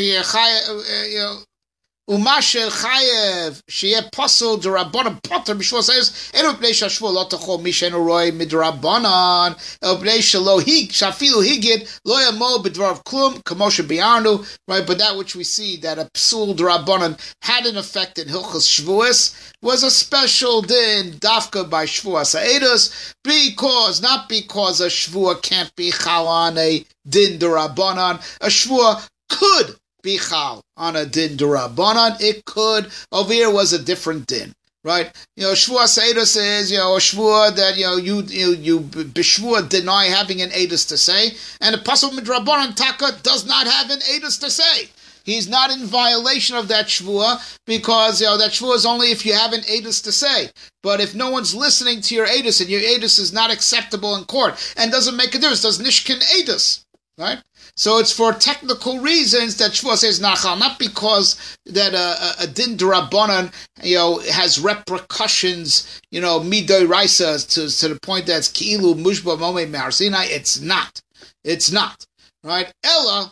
Umashel Chayev Sheyeh Posel D'Rabbanan Potter B'Shvua says Enu Bnei Shashvua Lo Tachol Mishenu Roy Midrabbanan El Bnei Shelo Hig Shafilu Higid Lo Yamo B'Dvarav Klum Kamosha Biarnu. Right, but that which we see that a Psul D'Rabbanan had an effect in Hilchos Shvuas was a special din Dafka by Shvuas Ha'edus, not because a Shvua can't be Chal on a din D'Rabbanan. A Shvua could be chal on a din d'Rabbanan. It could. Over here was a different din, right? Shvua Seidus is, a shvua that, you b'shvua deny having an edus to say, and the pasuk midrabbanan taka does not have an edus to say. He's not in violation of that shvua because, that shvua is only if you have an edus to say. But if no one's listening to your edus and your edus is not acceptable in court and doesn't make a difference, does nishkin edus, right? So it's for technical reasons that Shvua says nachal, not because that a din d'Rabbanan, has repercussions, midoi raisa to the point that it's ki'ilu mushba momed me'ar Sinai. It's not, right? Ella,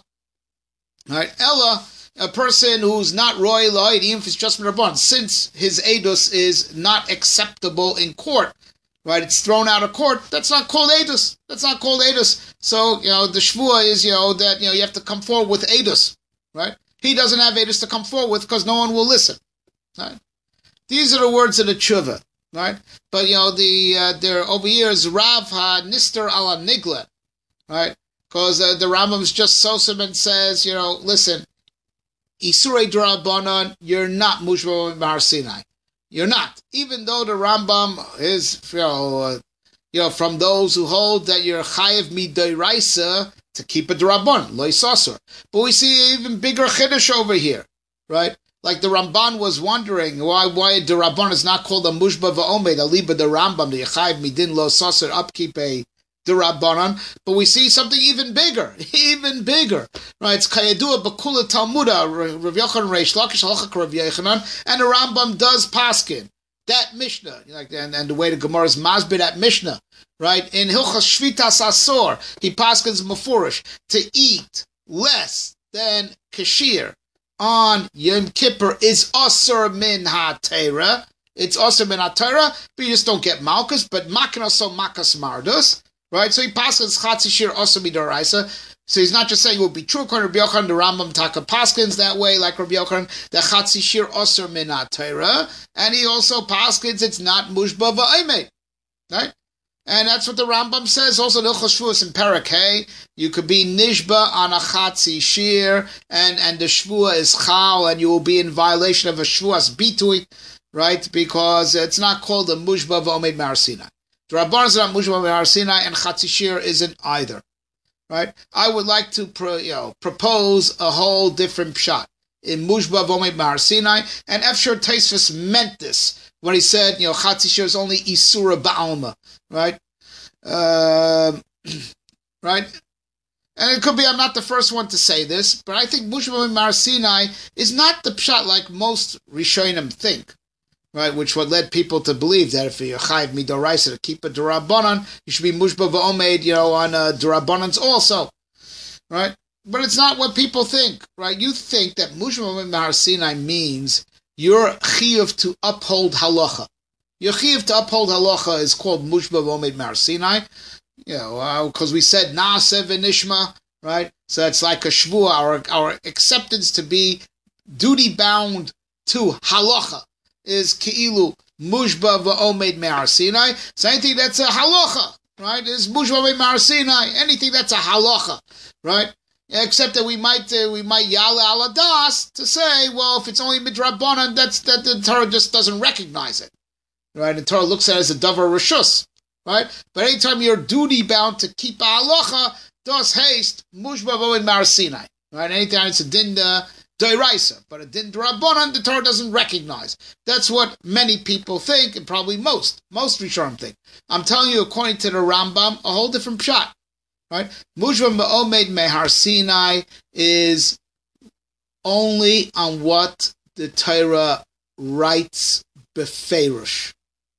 a person who's not royal lo'id, even if it's just d'Rabbanan, since his edus is not acceptable in court. Right, it's thrown out of court. That's not called edus. So, the shvua is, that, you have to come forward with edus. Right? He doesn't have edus to come forward with because no one will listen. Right? These are the words of the tshuva. Right? But, there over here is Rav ha-nister ala nigla. Right? Because the Rambam's just sosim and says, listen, Isurei D'Rabbanan, you're not Mushba Mar Sinai. You're not. Even though the Rambam is, from those who hold that you're chayev midiraisa to keep a drabban, lo yisasur. But we see an even bigger chiddush over here, right? Like the Ramban was wondering why the drabban is not called a mushba va'omed, a liba the Rambam, the chayev midin lo yisasur, upkeep a D'Rabbanan, but we see something even bigger, right? It's Kayadua Bakula Talmuda, Rav Yochanan Reish Lakish Halachak Rav Yochanan, and the Rambam does paskin that Mishnah, and the way the Gemara is masbid that Mishnah, right? In Hilchas Shvitas Asor, he paskins mefurish to eat less than kashir on Yom Kippur is asur min ha-teira. It's asur min ha-teira, but you just don't get malchus, but makin also makas mardus. Right, so he passes Chatzi Shir also midaraisa. So he's not just saying it would be true according to Rabbi Yochanan, the Rambam Taka Paskins that way, like Rabbi Yochanan, the Chatzi Shir also minat Torah, and he also Paskins it's not Mushba va'omed, right? And that's what the Rambam says. Also, Hilchos Shvuos in Perek Hey, you could be Nishba on a Chatzi Shir, and the Shvua is Chal, and you will be in violation of a Shvuas Bitui, right? Because it's not called a Mushba va'omed Mar Sinai. The Rabban is not Mushba Mar Sinai, and Chatzi Shir isn't either. Right? I would like to propose a whole different pshat. in Mushba Vomed Mar Sinai, and Efshar Taisvis meant this when he said, Chatzi Shir is only Isura Ba'alma, right? Right? And it could be I'm not the first one to say this, but I think Mushba Vomed Mar Sinai is not the pshat like most Rishonim think, right? Which would led people to believe that if you're chayiv midoraisa to keep a durabanan, you should be Mushba Vomed, on durabanans also, right? But it's not what people think, right? You think that Mushba Vomed Mar Sinai means you're chiyuv to uphold halacha. Your chiyuv to uphold halacha is called Mushba Vomed Mar Sinai, because we said Naaseh v'nishma, right? So that's like a shvua, our acceptance to be duty bound to halacha is ki'ilu Mushba Vomed Mar Sinai. So anything that's a halacha, right, is Mushba Vomed Mar Sinai. Anything that's a halacha, right? Except that we might yala aladas to say, well, if it's only midrabanan, that the Torah just doesn't recognize it, right? The Torah looks at it as a davar rishus, right? But anytime you're duty bound to keep a halacha, dos haste Mushba Vomed Mar Sinai, right? Anytime it's a din doiraisa, but a din drabanan, the Torah doesn't recognize. That's what many people think, and probably most Rishonim think. I'm telling you, according to the Rambam, a whole different pshat. Right? Mushba Vomed Mar Sinai is only on what the Torah writes befeirush.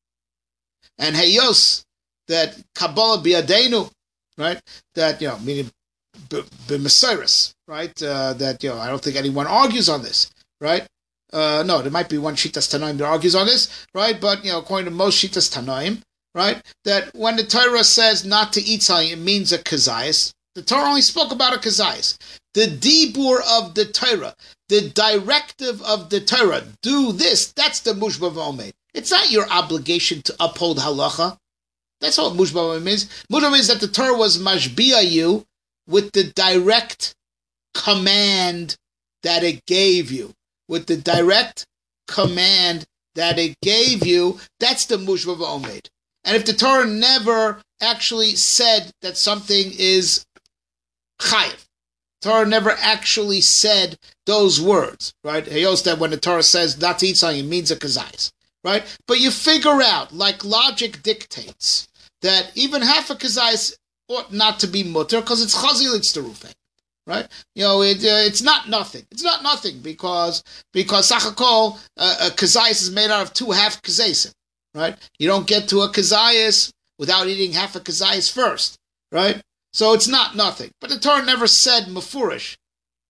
And heyos, that Kabbalah biadenu, right? That, meaning b'mesiris, right? That, I don't think anyone argues on this, right? No, there might be one Shitas Tanoim that argues on this, right? But, according to most Shitas Tanoim, right, that when the Torah says not to eat something, it means a kazayas. The Torah only spoke about a kazayas. The dibur of the Torah, the directive of the Torah, do this, that's the Mushba Vomed. It's not your obligation to uphold halacha. That's what Mushba Vomed means. Mushba means that the Torah was mashbiya you with the direct command that it gave you. With the direct command that it gave you, that's the Mushba Vomed. And if the Torah never actually said that something is chayiv, Torah never actually said those words, right? Heyos, that when the Torah says not to eat something, it means a kazayis, right? But you figure out, like logic dictates, that even half a kazayis ought not to be mutter because it's chazil, it's terufeh, right? It's not nothing. It's not nothing because sachakol, a kazayis is made out of 2 half kazaysim. Right? You don't get to a kazayas without eating half a kazayas first, right? So it's not nothing. But the Torah never said mafurish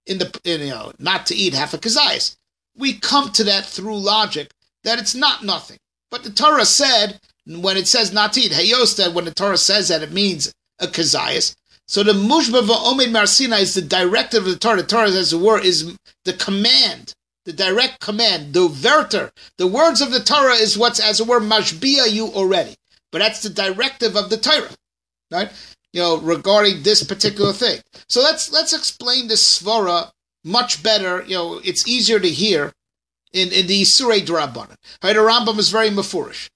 not to eat half a kazayas. We come to that through logic that it's not nothing. But the Torah said when it says not to eat, heyos, that when the Torah says that it means a kazayas. So the Mushba Vomed Mar Sinai is the directive of the Torah. The Torah, as it were, is the command. The direct command, the verter, the words of the Torah is what's, as it were, mashbiya you already. But that's the directive of the Torah, right? Regarding this particular thing. So let's explain this svara much better. It's easier to hear in the Isurei D'Rabbanan. Right? The Rambam is very mafurish.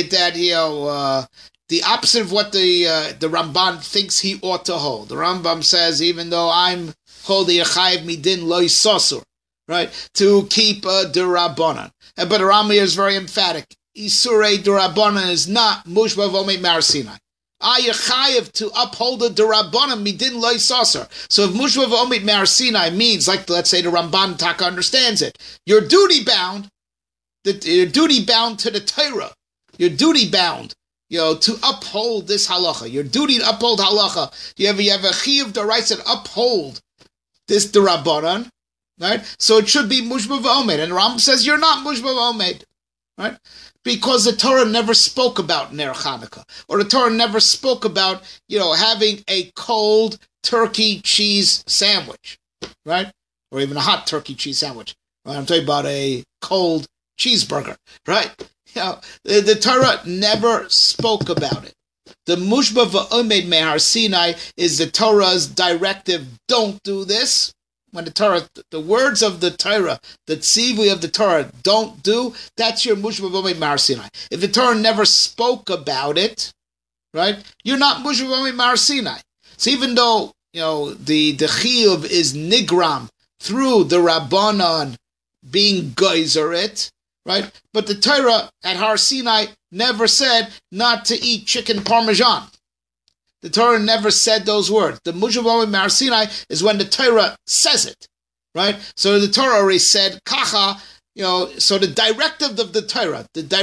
The opposite of what the Ramban thinks he ought to hold. The Rambam says, even though I'm holding a chayiv midin lo yisosur, right, to keep D'Rabbanan. But the Rambam is very emphatic. Isurei D'Rabbanan is not Mushba Vomed Mar Sinai. You're chayiv to uphold the D'Rabbanan midin lo yisosur. So if Mushba Vomed Mar Sinai means, like let's say the Ramban Taka understands it, you're duty bound. You're duty bound to the Torah. You're duty bound, to uphold this halacha. Your duty to uphold halacha. You have a chiyuv d'oraisa to uphold this D'Rabbanan. Right? So it should be Mushba Vomed. And Rambam says you're not Mushba Vomed. Right? Because the Torah never spoke about Ner Chanukah. Or the Torah never spoke about, having a cold turkey cheese sandwich. Right? Or even a hot turkey cheese sandwich. Right? I'm talking about a cold cheeseburger. Right? The Torah never spoke about it. The Mushba Vomed Mar Sinai is the Torah's directive, don't do this. When the words of the Torah, the tzivui of the Torah, don't do, that's your Mushba Vomed Mar Sinai. If the Torah never spoke about it, right, you're not Mushba Vomed Mar Sinai. So even though, the chiyuv is nigram through the Rabbanon being geyser it, right? But the Torah at Har Sinai never said not to eat chicken parmesan. The Torah never said those words. The Mujba V'Omed Har Sinai is when the Torah says it, right? So the Torah already said kacha. So the directive of the Torah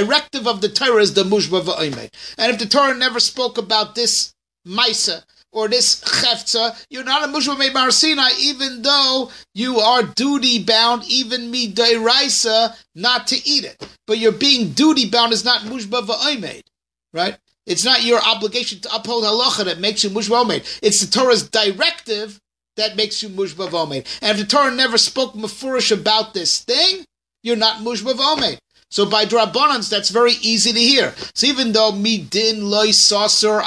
is the Mujba V'Omed. And if the Torah never spoke about this Maisa or this Chefza, you're not a Mujba V'Omed Har Sinai, even though you are duty bound, even midairaisa, not to eat it. But your being duty bound is not Mujba V'Omed, right? It's not your obligation to uphold halacha that makes you Mujba V'Omed. It's the Torah's directive that makes you Mujba V'Omed. And if the Torah never spoke mefurish about this thing, you're not Mujba V'Omed. So by Drabbanans, that's very easy to hear. So even though midin loy saucer,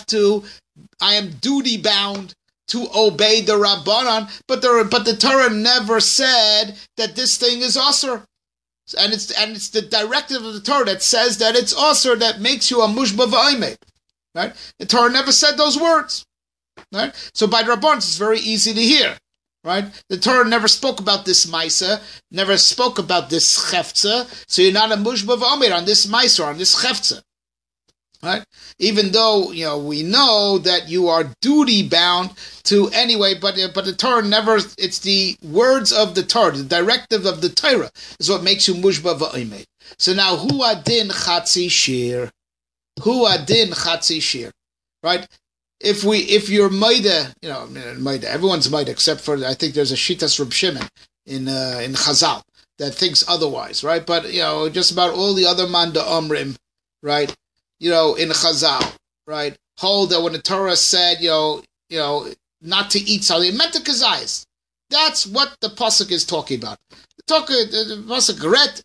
I am duty bound to obey the Rabbanan, but the Torah never said that this thing is asur. And it's the directive of the Torah that says that it's asur that makes you a Mujba V'Omed. Right? The Torah never said those words. Right? So by Rabbanans, it's very easy to hear. Right? The Torah never spoke about this Maisa, never spoke about this Chefza, so you're not a Mujba V'Omed on this Maisa, on this Chefza. Right? Even though, we know that you are duty bound to anyway, but the Torah never, it's the words of the Torah, the directive of the Torah is what makes you Mujba V'Omed. So now, Hu Adin Chatzi Shir. Hu Adin Chatzi Shir. Right? If you're Maida, Maida, everyone's Maida, except for, I think there's a Shitas Reb Shimon in Chazal that thinks otherwise, right? But, just about all the other Manda Omrim, right? In Chazal, right? Hold that when the Torah said, not to eat something, it meant to kazayis. That's what the pasuk is talking about. The pasuk ret,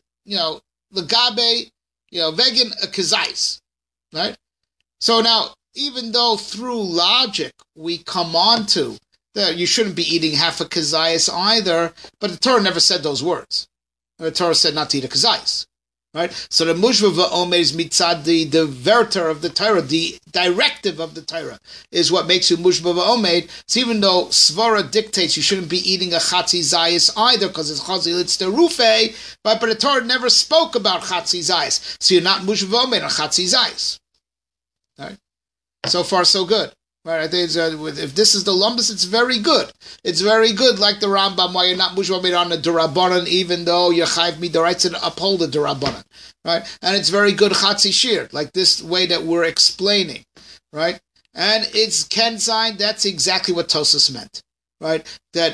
legabe, vegan a kazayis, right? So now, even though through logic we come on to that you shouldn't be eating half a kazayis either, but the Torah never said those words. The Torah said not to eat a kazayis. Right? So the Mujba V'Omed is mitzad, the verter of the Torah, the directive of the Torah, is what makes you Mujba V'Omed. So even though Svara dictates you shouldn't be eating a Chatzi Zayis either, because it's Chazil, it's the Rufe, but the Torah never spoke about Chatzi Zayis. So you're not Mujba V'Omed on Chatzi Zayis. Right? So far, so good. Right? I think if this is the lumbus, it's very good. It's very good, like the Rambam, why you're not Mujba V'Omed on the Durabanan, even though you're Chayv Midaraitz to uphold the Durabanan. Right? And it's very good Chatzi Shir, like this way that we're explaining. Right? And it's Kenzine, that's exactly what Tosas meant. Right? That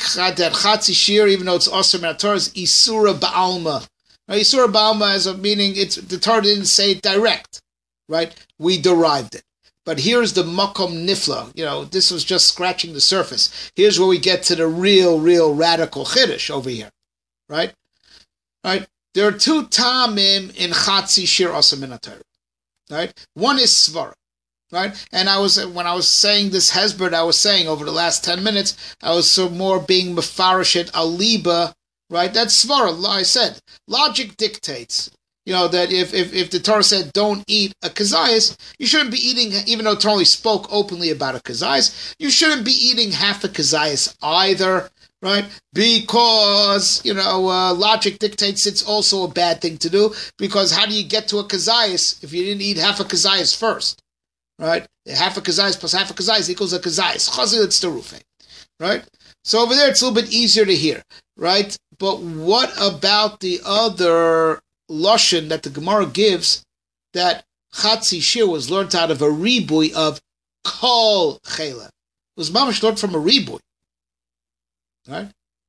Chatzi Shir, even though it's also in the Torah, is Isura Ba'alma. Right? Isura Ba'alma has a meaning, the Torah didn't say it direct. Right? We derived it. But here's the makom nifla. This was just scratching the surface. Here's where we get to the real radical chiddush over here, right? Right. There are two tamim in Chatzi Shir Asur Min HaTorah, right? One is svara, right? And when I was saying this hesberd, I was saying over the last 10 minutes, I was more being mefarashet aliba, right? That's svara. I said logic dictates. That if the Torah said don't eat a kazayis, you shouldn't be eating, even though Torah only spoke openly about a kazayis, you shouldn't be eating half a kazayis either, right? Because, logic dictates it's also a bad thing to do, because how do you get to a kazayis if you didn't eat half a kazayis first, right? Half a kazayis plus half a kazayis equals a kazayis. Chazil, it's terufe, right? So over there it's a little bit easier to hear, right? But what about the other Lashon that the Gemara gives, that Chatzi Shir was learned out of a ribui of kol chela? It was mamash learned from a ribui, right?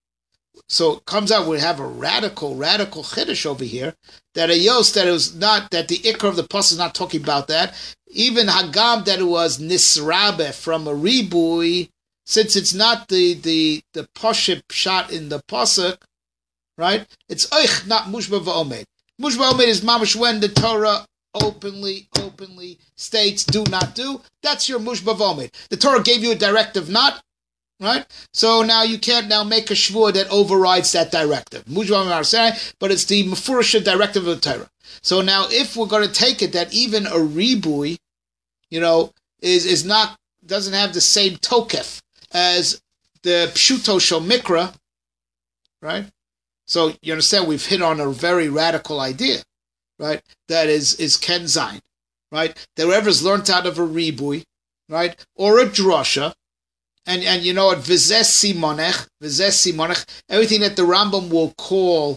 So it comes out we have a radical chiddush over here, that it was not, that the ikar of the pasuk is not talking about that. Even hagam that it was nisrabe from a ribui, since it's not the poship shot in the pasuk, right? It's oich, not Mujba V'Omed. Mujba V'Omed is mamash when the Torah openly states do not do. That's your Mujba V'Omed. The Torah gave you a directive not, right? So now you can't now make a shvua that overrides that directive. Mujba V'Omed, but it's the mefurish directive of the Torah. So now if we're going to take it that even a ribui, is not, doesn't have the same tokef as the pshuto shel mikra, right? So you understand we've hit on a very radical idea, right? That is Ken Zayin, right? That whoever's learned out of a ribui, right, or a drasha, and you know what, vizes simonech, everything that the Rambam will call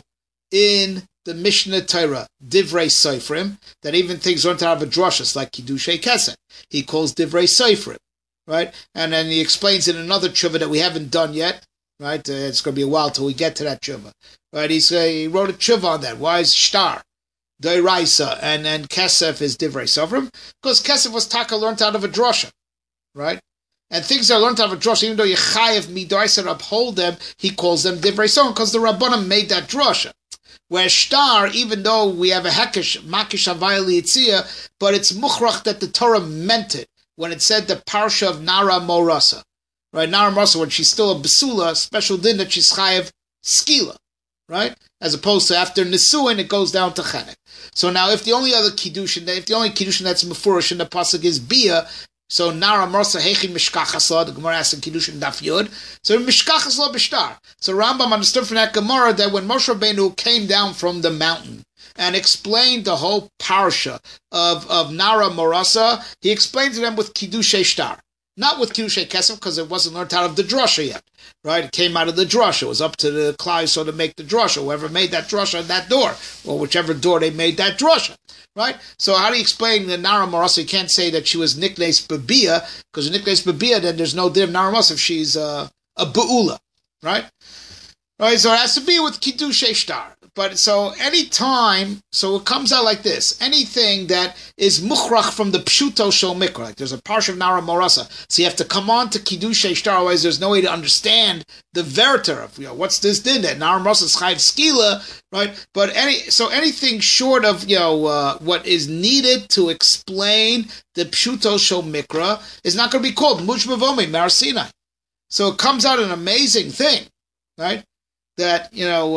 in the Mishnah Torah divrei soifrim, that even things learned out of a drashas like kiddushay kesed, he calls divrei soifrim, right? And then he explains in another tshuva that we haven't done yet, right? It's going to be a while till we get to that tshuva, right? He wrote a tshuva on that. Why is shtar doiraisa and kesef is divrei soifrim? Because kesef was taka learned out of a drasha, right? And things that are learned out of a drasha, even though Yechayev midaisa uphold them, he calls them divrei soifrim because the Rabbanim made that drasha. Where shtar, even though we have a hekesh, makish avayli yitzia, but it's mukhrach that the Torah meant it when it said the parsha of Nara Morasa. Right, Nara Morasa, when she's still a besula, special din that she's chayev skila, right? As opposed to after nisuin, it goes down to chenek. So now, if the only kiddushin that's mefurish in the pasuk is bia, so Nara Morsa Hechi Mishkachasla, the Gemara asks in Kiddushin Daf Yud. So Mishkachasla Bishtar. So Rambam understood from that Gemara that when Moshe Rabbeinu came down from the mountain and explained the whole parsha of Nara Morasa, he explained to them with Kiddushay Shtar. Not with Kiddushay Kesef, because it wasn't learned out of the drasha yet. Right? It came out of the drasha. It was up to the Klai so to make the drasha. Whoever made that drasha at that door, or whichever door they made that drasha. Right? So how do you explain the Nara Morasa? You can't say that she was Niknes Babia, because Niknes Babia, then there's no div Nara Morasa if she's a Be'ula. Right? Right? So it has to be with Kiddushay Shtar. But so any time, so it comes out like this: anything that is mukhrach from the pshuto shel mikra, like there's a parsha of Nara Morasa, so you have to come on to kiddushay shtar. Otherwise, there's no way to understand the veriter of what's this din that Nara Morasa is chayv skila, right? But anything short of what is needed to explain the pshuto shel mikra is not going to be called mushmavomi Mar Sinai. So it comes out an amazing thing, right? That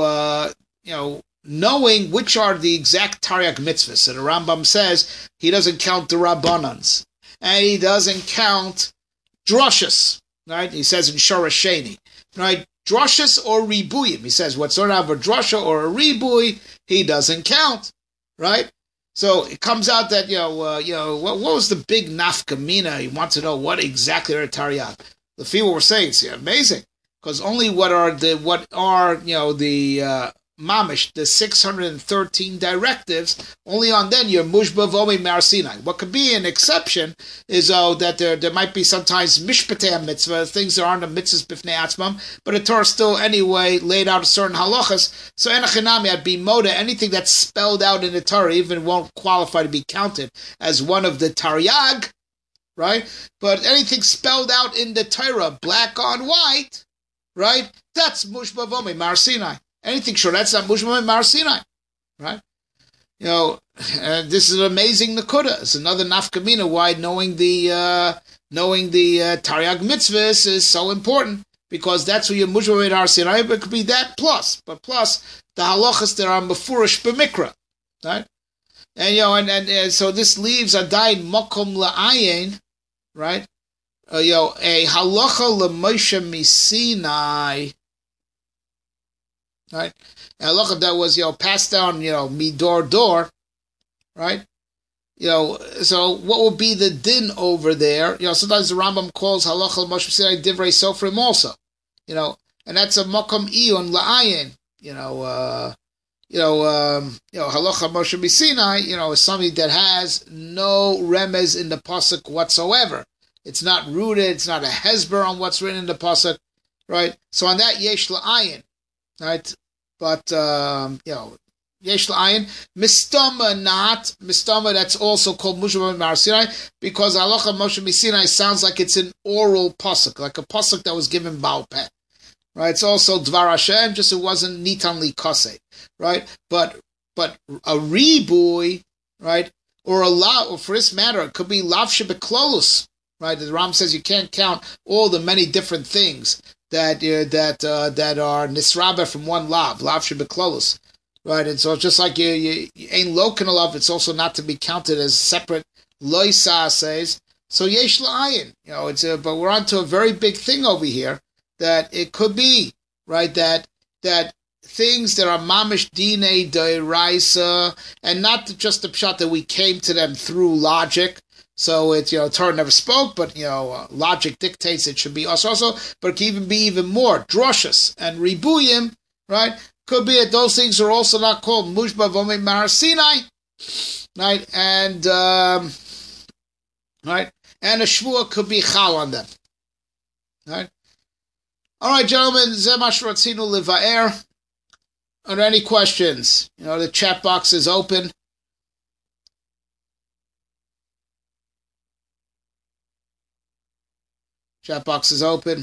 knowing which are the exact Taryag mitzvahs. So the Rambam says he doesn't count the Rabbanans. And he doesn't count drashas, right? He says in Shorash Sheni, right? Drashas or ribuyim. He says what's learned out of a drasha or a ribuy, he doesn't count, right? So it comes out that, what was the big nafka mina? He wants to know what exactly are Taryag. The people were saying, it's amazing. Because only what are the mamish, the 613 directives, only on then you're mushba vomi Mar Sinai. What could be an exception is that there might be sometimes mishpatei mitzvah, things that aren't a mitzvahs bifnei atzmam, but the Torah still anyway laid out a certain halachas. So enachinami I'd be moda, anything that's spelled out in the Torah even won't qualify to be counted as one of the Taryag, right? But anything spelled out in the Torah, black on white, right? That's mushba vomi Mar Sinai. Anything sure that's not mushma Mar Sinai, right? This is an amazing nakuda. It's another nafkamina why knowing the Taryag mitzvahs is so important, because that's where your mushma Mar Sinai. But it could be that plus the halachas that are mefurish b'mikra, right? And so this leaves a dain makom la'ayin, right? A halacha l'Moshe misinai. Right, and look at that was passed down midor, right? So what would be the din over there? Sometimes the Rambam calls halacha Moshe Sinai divrei sofrim also, and that's a makom iyun la'ayin, halacha Moshe Sinai, is something that has no remez in the pasuk whatsoever. It's not rooted. It's not a hezber on what's written in the pasuk, right? So on that yesh la'ayin. Right, but yesh la'ayin mistama that's also called mushma Mar Sinai, because halacha Moshe Sinai sounds like it's an oral pasuk, like a pasuk that was given Baal Peh. Right, it's also Dvar Hashem, just it wasn't nitan li kase, right? But a ribuy, right, or a lav, or for this matter, it could be lav shebeklolus, right? The Ram says you can't count all the many different things that are nisraba from one lav shebeklolus, right? And so it's just like you ain't loken a lav, it's also not to be counted as separate loisa says. So yesh la'ayin, but we're on to a very big thing over here, that it could be, right, that things that are mamish dine deiraisa, and not just the pshat that we came to them through logic. So it's, Torah never spoke, but, logic dictates it should be us also, but it can even be even more, droshas and ribuyim, right? Could be that those things are also not called mushba v'omei mar Sinai, right? And, right? And a shvua could be chal on them, right? All right, gentlemen, zemash ratzinu levaer. Are there any questions? The chat box is open. Chat box is open.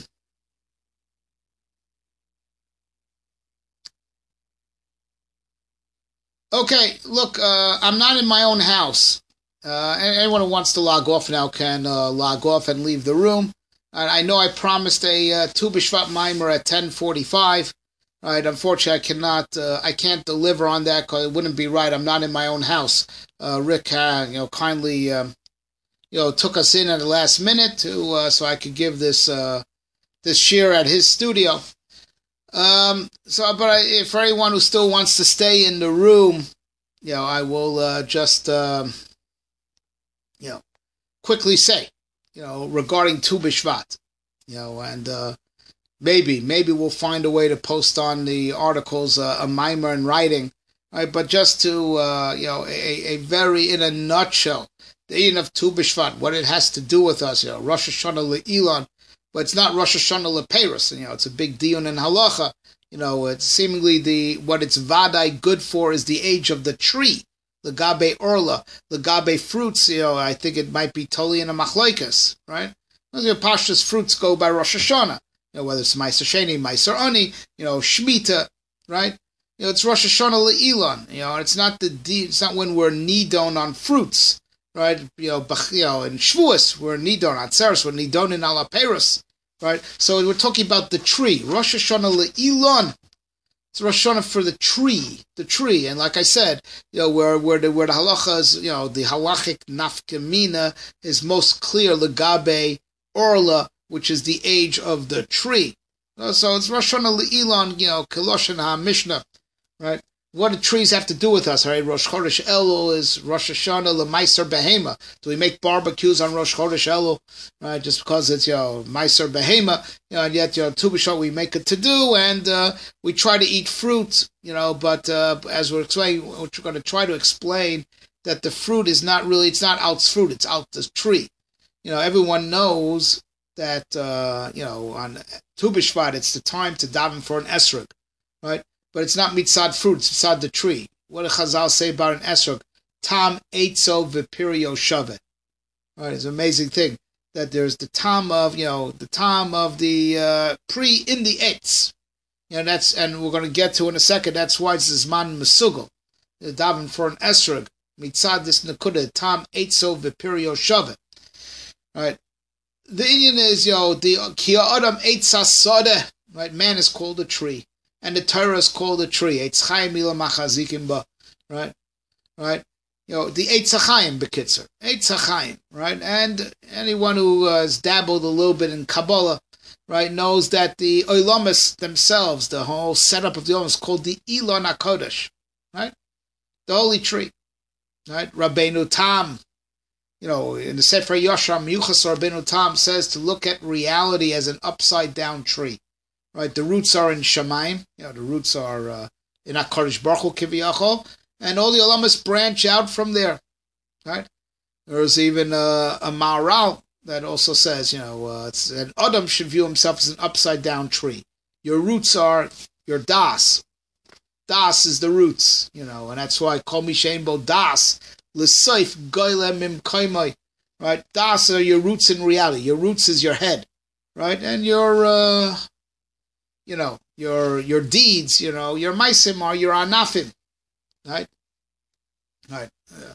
Okay, look, I'm not in my own house. Anyone who wants to log off now can log off and leave the room. I know I promised a Tu B'Shvat Maimer at 10:45. Right, unfortunately, I can't deliver on that because it wouldn't be right. I'm not in my own house. Rick, kindly, took us in at the last minute so I could give this shir at his studio. For anyone who still wants to stay in the room, I will just, quickly say, regarding Tu B'Shvat, and maybe we'll find a way to post on the articles a mimer in writing, right? But just to, a very, in a nutshell, the Eden of Tu B'Shvat, what it has to do with us, Rosh Hashanah le'Elon, but it's not Rosh Hashanah le'Peiros, it's a big dion in halacha. It's seemingly what it's vadai good for is the age of the tree, legabe orla, legabe fruits. I think it might be totally in a machlokes, right? The pashtus fruits go by Rosh Hashanah, whether it's Meiser Sheni, Meiser Ani, Shemitah, right? It's Rosh Hashanah le'Elon. It's not it's not when we're nidon on fruits. Right, in Shavuos we're nidon, Atzeres we're nidon in Alaperos, right? So we're talking about the tree, Rosh Hashanah le'Elon. It's Rosh Hashanah for the tree, and like I said, where the halacha is, the halachic nafkamina is most clear, legabe orla, which is the age of the tree. So it's Rosh Hashanah le'Elon, Keloshen HaMishnah, right? What do trees have to do with us? Right? Rosh Chodesh Elul is Rosh Hashanah L'Maiser Behema. Do we make barbecues on Rosh Chodesh Elul? Right? Just because it's Maiser Behema, and yet Tu B'Shvat we make it to do, and we try to eat fruit. But as we're explaining, we're going to try to explain that the fruit is not really, it's not out fruit, it's out the tree. Everyone knows that on Tu B'Shvat it's the time to daven for an esrog, right? But it's not mitzad fruit, it's mitzad the tree. What do Chazal say about an esrog? Tam eitzo v'pirio shavet. Right, it's an amazing thing that there's the tam of the pre in the eitz. And we're going to get to in a second. That's why it's zman mesugel. The daven for an esrog mitzad this nekuda tam eitzo v'pirio shavet. Right, the Indian is the ki adam eitz hasodeh. Right, man is called a tree. And the Torah is called a tree. Eitz Chaim Mila Machazikim Ba. Right? The Eitz HaChaim Bekitzer. Eitz HaChaim. Right? And anyone who has dabbled a little bit in Kabbalah, right, knows that the Olamas themselves, the whole setup of the Olamas, is called the Elon HaKodesh. Right? The holy tree. Right? Rabbeinu Tam. In the Sefer Yosham, Yuchas Rabbeinu Tam says to look at reality as an upside down tree. Right, the roots are in Shamayim. The roots are in HaKadosh Baruch Hu Kiviyachol, and all the Olamas branch out from there. Right, there's even a Maharal that also says, an Adam should view himself as an upside down tree. Your roots are your das. Das is the roots, and that's why Kol Mishein Bo Das L'Seif Goyle Mim Kaimai. Right, das are your roots in reality. Your roots is your head, right, and your your deeds, your maisim are your anafim, right? Right.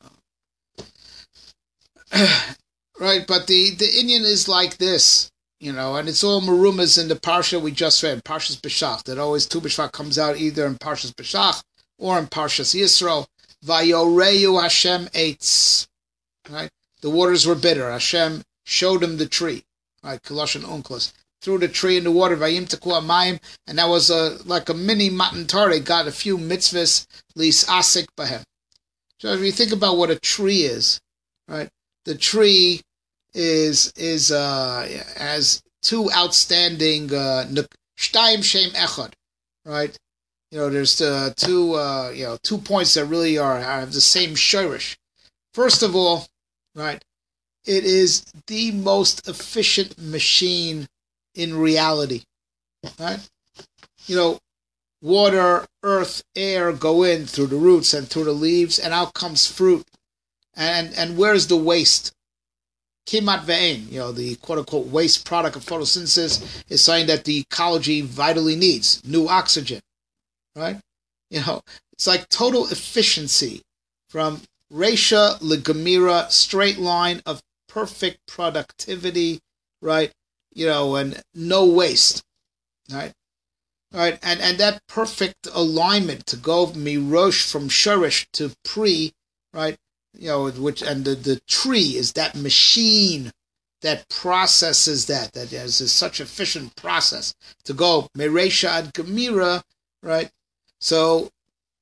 Right, but the Indian is like this, and it's all marumas in the parsha we just read, Parshas B'Shach, that always Tu B'Shvat comes out either in Parshas B'Shach or in Parshas Yisro. Vayoreu Hashem eitz, right? The waters were bitter. Hashem showed him the tree, right? Kolosh and Unklos. threw the tree in the water, vayim teku amayim, and that was like a mini Matan Torah. Got a few mitzvahs, lis asik bahem. So if you think about what a tree is, right? The tree has two outstanding shtayim shem echad, right? There's two points that really have the same shirish. First of all, right, it is the most efficient machine in reality, right? Water, earth, air go in through the roots and through the leaves, and out comes fruit. And where's the waste? Kimat ve'ein, the quote-unquote waste product of photosynthesis is something that the ecology vitally needs, new oxygen, right? It's like total efficiency from Resha Legamira, straight line of perfect productivity, right? And no waste, right? Right, and that perfect alignment to go mirosh from shurish to pri, right? The tree is that machine that processes that is such efficient process to go meresha ad gemira, right? So,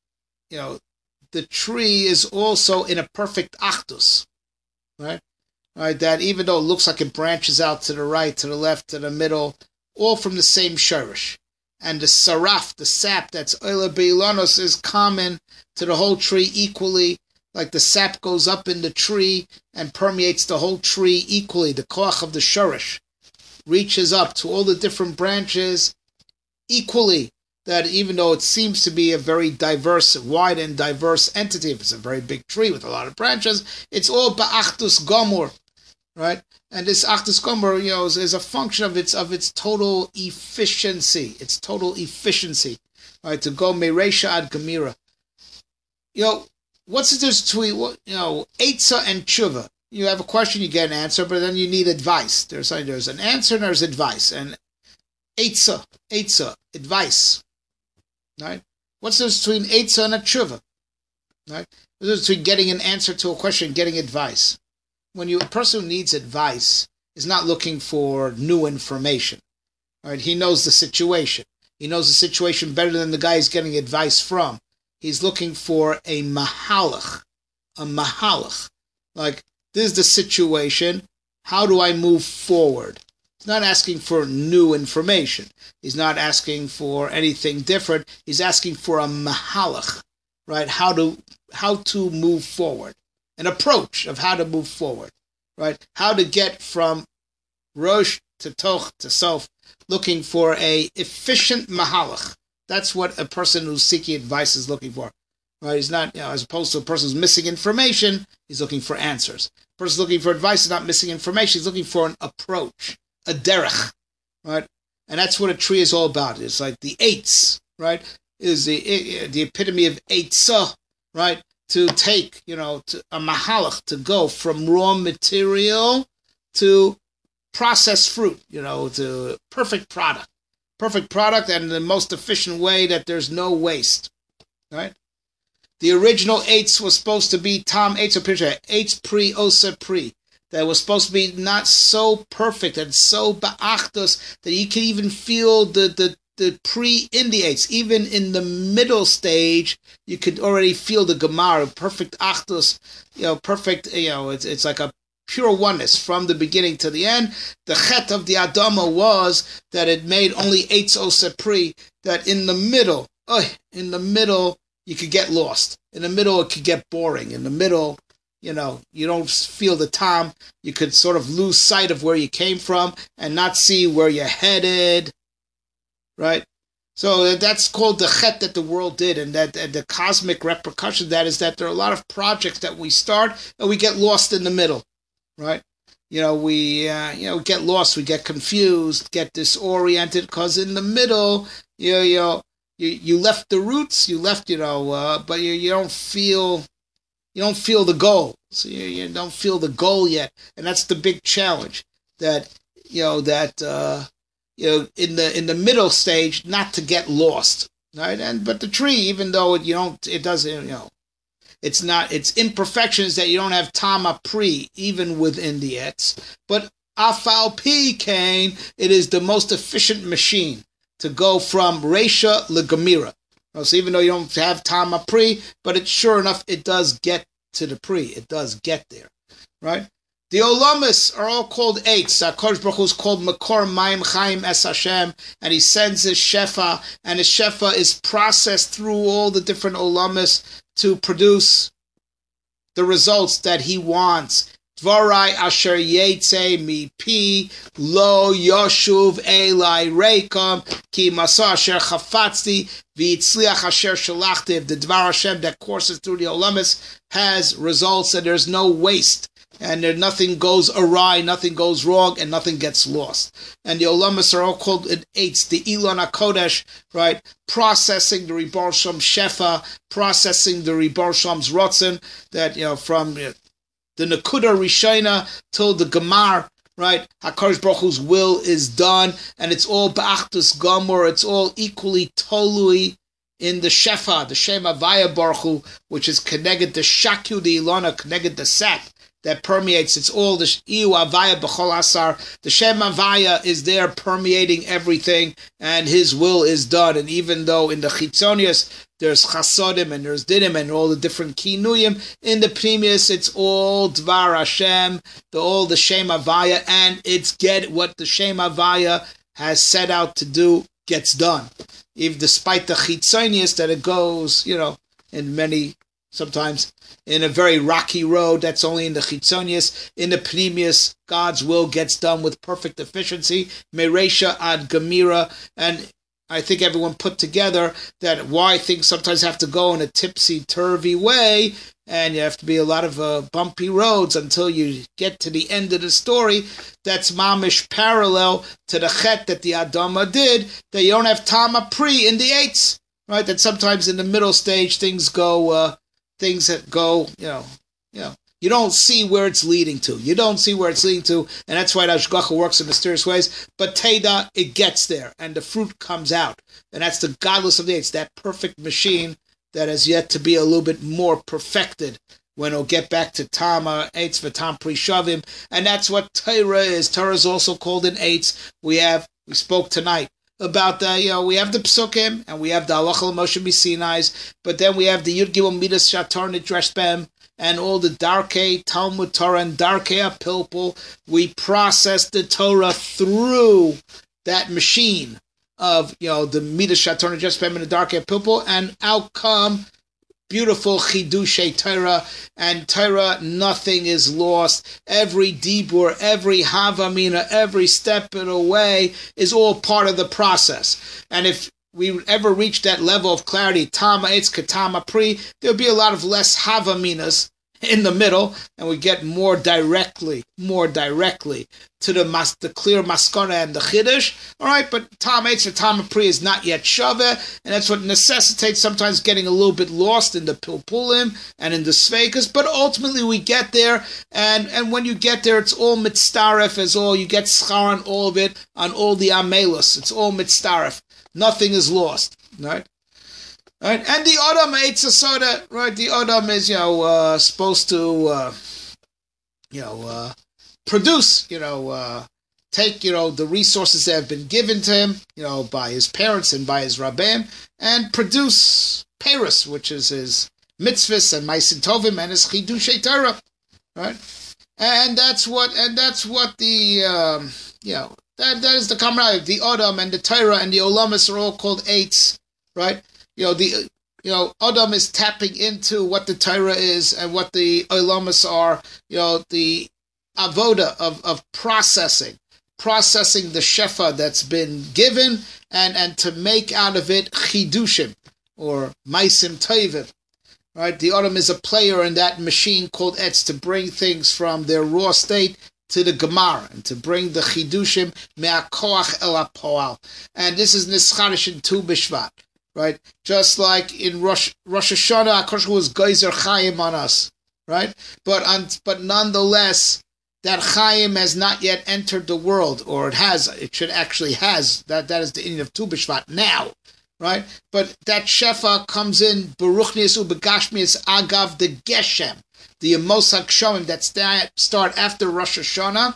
the tree is also in a perfect achdus, right? Right, that even though it looks like it branches out to the right, to the left, to the middle, all from the same shurish. And the saraf, the sap that's oila beilanos, is common to the whole tree equally. Like the sap goes up in the tree and permeates the whole tree equally. The koach of the shurish reaches up to all the different branches equally. That even though it seems to be a very diverse, wide and diverse entity, if it's a very big tree with a lot of branches, it's all ba'achdus gomor, right? And this achdus gomor, is a function of its total efficiency. Its total efficiency, right? To go meresha ad gemira. What's the difference between eitzah and tshuva? You have a question, you get an answer, but then you need advice. There's an answer and there's advice. And eitzah, advice, right? What's the difference between eitzah and a tshuva, right? The difference between getting an answer to a question and getting advice. When a person who needs advice is not looking for new information, right? He knows the situation. He knows the situation better than the guy he's getting advice from. He's looking for a mahalach. Like, this is the situation. How do I move forward? He's not asking for new information. He's not asking for anything different. He's asking for a mahalach, right? How to move forward. An approach of how to move forward, right? How to get from rosh to toch to sof, looking for a efficient mahalach. That's what a person who's seeking advice is looking for, right? He's not, as opposed to a person who's missing information, he's looking for answers. A person looking for advice is not missing information, he's looking for an approach, a derech, right? And that's what a tree is all about. It's like the eitz, right? Is the epitome of eitzah, right? To take, to a mahalach, to go from raw material to processed fruit, to perfect product. Perfect product and the most efficient way that there's no waste, right? The original eitz was supposed to be tam eitz or pisha, eitz pri osa pri. That was supposed to be not so perfect and so ba'achdus that you can even feel the pre in the eitz. Even in the middle stage, you could already feel the gemar, perfect achdus, perfect, it's like a pure oneness from the beginning to the end. The chet of the Adama was that it made only eitz osepri, that in the middle, you could get lost. In the middle, it could get boring. In the middle, you don't feel the time. You could sort of lose sight of where you came from and not see where you're headed, right? So that's called the chet that the world did, and that the cosmic repercussion of that is that there are a lot of projects that we start and we get lost in the middle. Right, we get lost, we get confused, get disoriented, because in the middle, you left the roots, but you don't feel the goal. So you don't feel the goal yet, and that's the big challenge. That in the middle stage, not to get lost. Right, but the tree, even though it doesn't. It's imperfections that you don't have tama pri, even within the etz. But Afal Pi Kain, it is the most efficient machine to go from Resha Legamira. So even though you don't have Tama Pri, but it's sure enough, it does get to the Pri. It does get there, right? The Olamas are all called eights. HaKadosh Baruch Hu is called Makor Mayim Chaim Es Hashem, and he sends his Shefa, and his Shefa is processed through all the different Olamas to produce the results that he wants. Dvarai asher yetze mi pi lo yoshuv elai reikam ki masa asher chafatzti v'itzliach asher shalachtiv. The Dvar Hashem that courses through the Olamas has results, and there's no waste. And there nothing goes awry, nothing goes wrong, and nothing gets lost. And the Olamas are all called eights, the Elon HaKodesh, right? Processing the Ribor Shalom Shefa, processing the Ribor Shalom's Rotzen, that, from the Nakuda Rishona till the Gemar, right? HaKadosh Baruch Hu's will is done, and it's all Ba'achdus Gomor, it's all equally tolui in the Shefa, the Shem Havaya Baruch Hu, which is connected to Shakyu, the Ilona, connected to Sap, that permeates. It's all the Iu Avaya B'chol Asar. The Shem Avaya is there permeating everything, and his will is done. And even though in the Chitzonius there's Chasodim and there's Dinim and all the different Kinuyim, in the Pnimius it's all Dvar Hashem, all the Shem Avaya, and it's what the Shem Avaya has set out to do gets done. If despite the Chitzonius that it goes, in many, sometimes in a very rocky road, that's only in the Chitzonius. In the Pnimius, God's will gets done with perfect efficiency. Meresha ad Gemira. And I think everyone put together that why things sometimes have to go in a tipsy-turvy way, and you have to be a lot of bumpy roads until you get to the end of the story. That's mamish parallel to the chet that the Adama did, that you don't have Tama Pri in the eights, right? That sometimes in the middle stage things go... things that go, you don't see where it's leading to. You don't see where it's leading to, and that's why the Hashgacha works in mysterious ways. But Teda, it gets there, and the fruit comes out. And that's the godless of the eights, that perfect machine that has yet to be a little bit more perfected when it'll get back to Tama, Eitz, V'tam Pri Shavim. And that's what Torah is. Torah is also called an Eitz. We spoke tonight about we have the Psukim, and we have the Halacha Moshe Misinai's, but then we have the Yud Gimel Midas Shatar Nidreshbem, and all the Darkei Talmud Torah and Darkei Apilpul. We process the Torah through that machine of, the Midas Shatar Nidreshbem and the Darkei Apilpul, and out come beautiful Chidushay Torah, and Torah, nothing is lost. Every Dibur, every Havamina, every step of the way is all part of the process. And if we ever reach that level of clarity, Tama Eitz Katama Pri, there'll be a lot of less Havaminas in the middle, and we get more directly to the clear maskana and the chiddush. All right, but Tam Eitz or Tam Pri is not yet shaveh, and that's what necessitates sometimes getting a little bit lost in the pilpulim and in the sveikas. But ultimately, we get there, and when you get there, it's all mitzaref as all. You get schar on all of it, on all the amelus. It's all mitzaref. Nothing is lost. Right. Right, and the Odom Eitz Soda, right? The Odom is, supposed to, produce, take, the resources that have been given to him, by his parents and by his Rabbeim, and produce Paris, which is his mitzvahs and Maisin Tovim and his Chidushay Torah, right? And that's what the, that is the camaraderie. The Odom and the Torah and the Olamas are all called Eitz, right? Adam is tapping into what the Torah is and what the Olamas are, the avoda of processing the shefa that's been given, and to make out of it chidushim, or maisim tovim, right? The Adam is a player in that machine called Etz to bring things from their raw state to the Gemara, and to bring the chidushim me'akoach el ha'poal. And this is nischarish in Tu B'Shvat. Right, just like in Rosh Hashanah, HaKadosh was geyser chayim on us, right? But nonetheless, that chayim has not yet entered the world, or it has. It should actually has. That is the ending of Tu B'Shvat now, right? But that shefa comes in beruchnius ubegashmius agav the geshem, the emos hakshomim that start after Rosh Hashanah,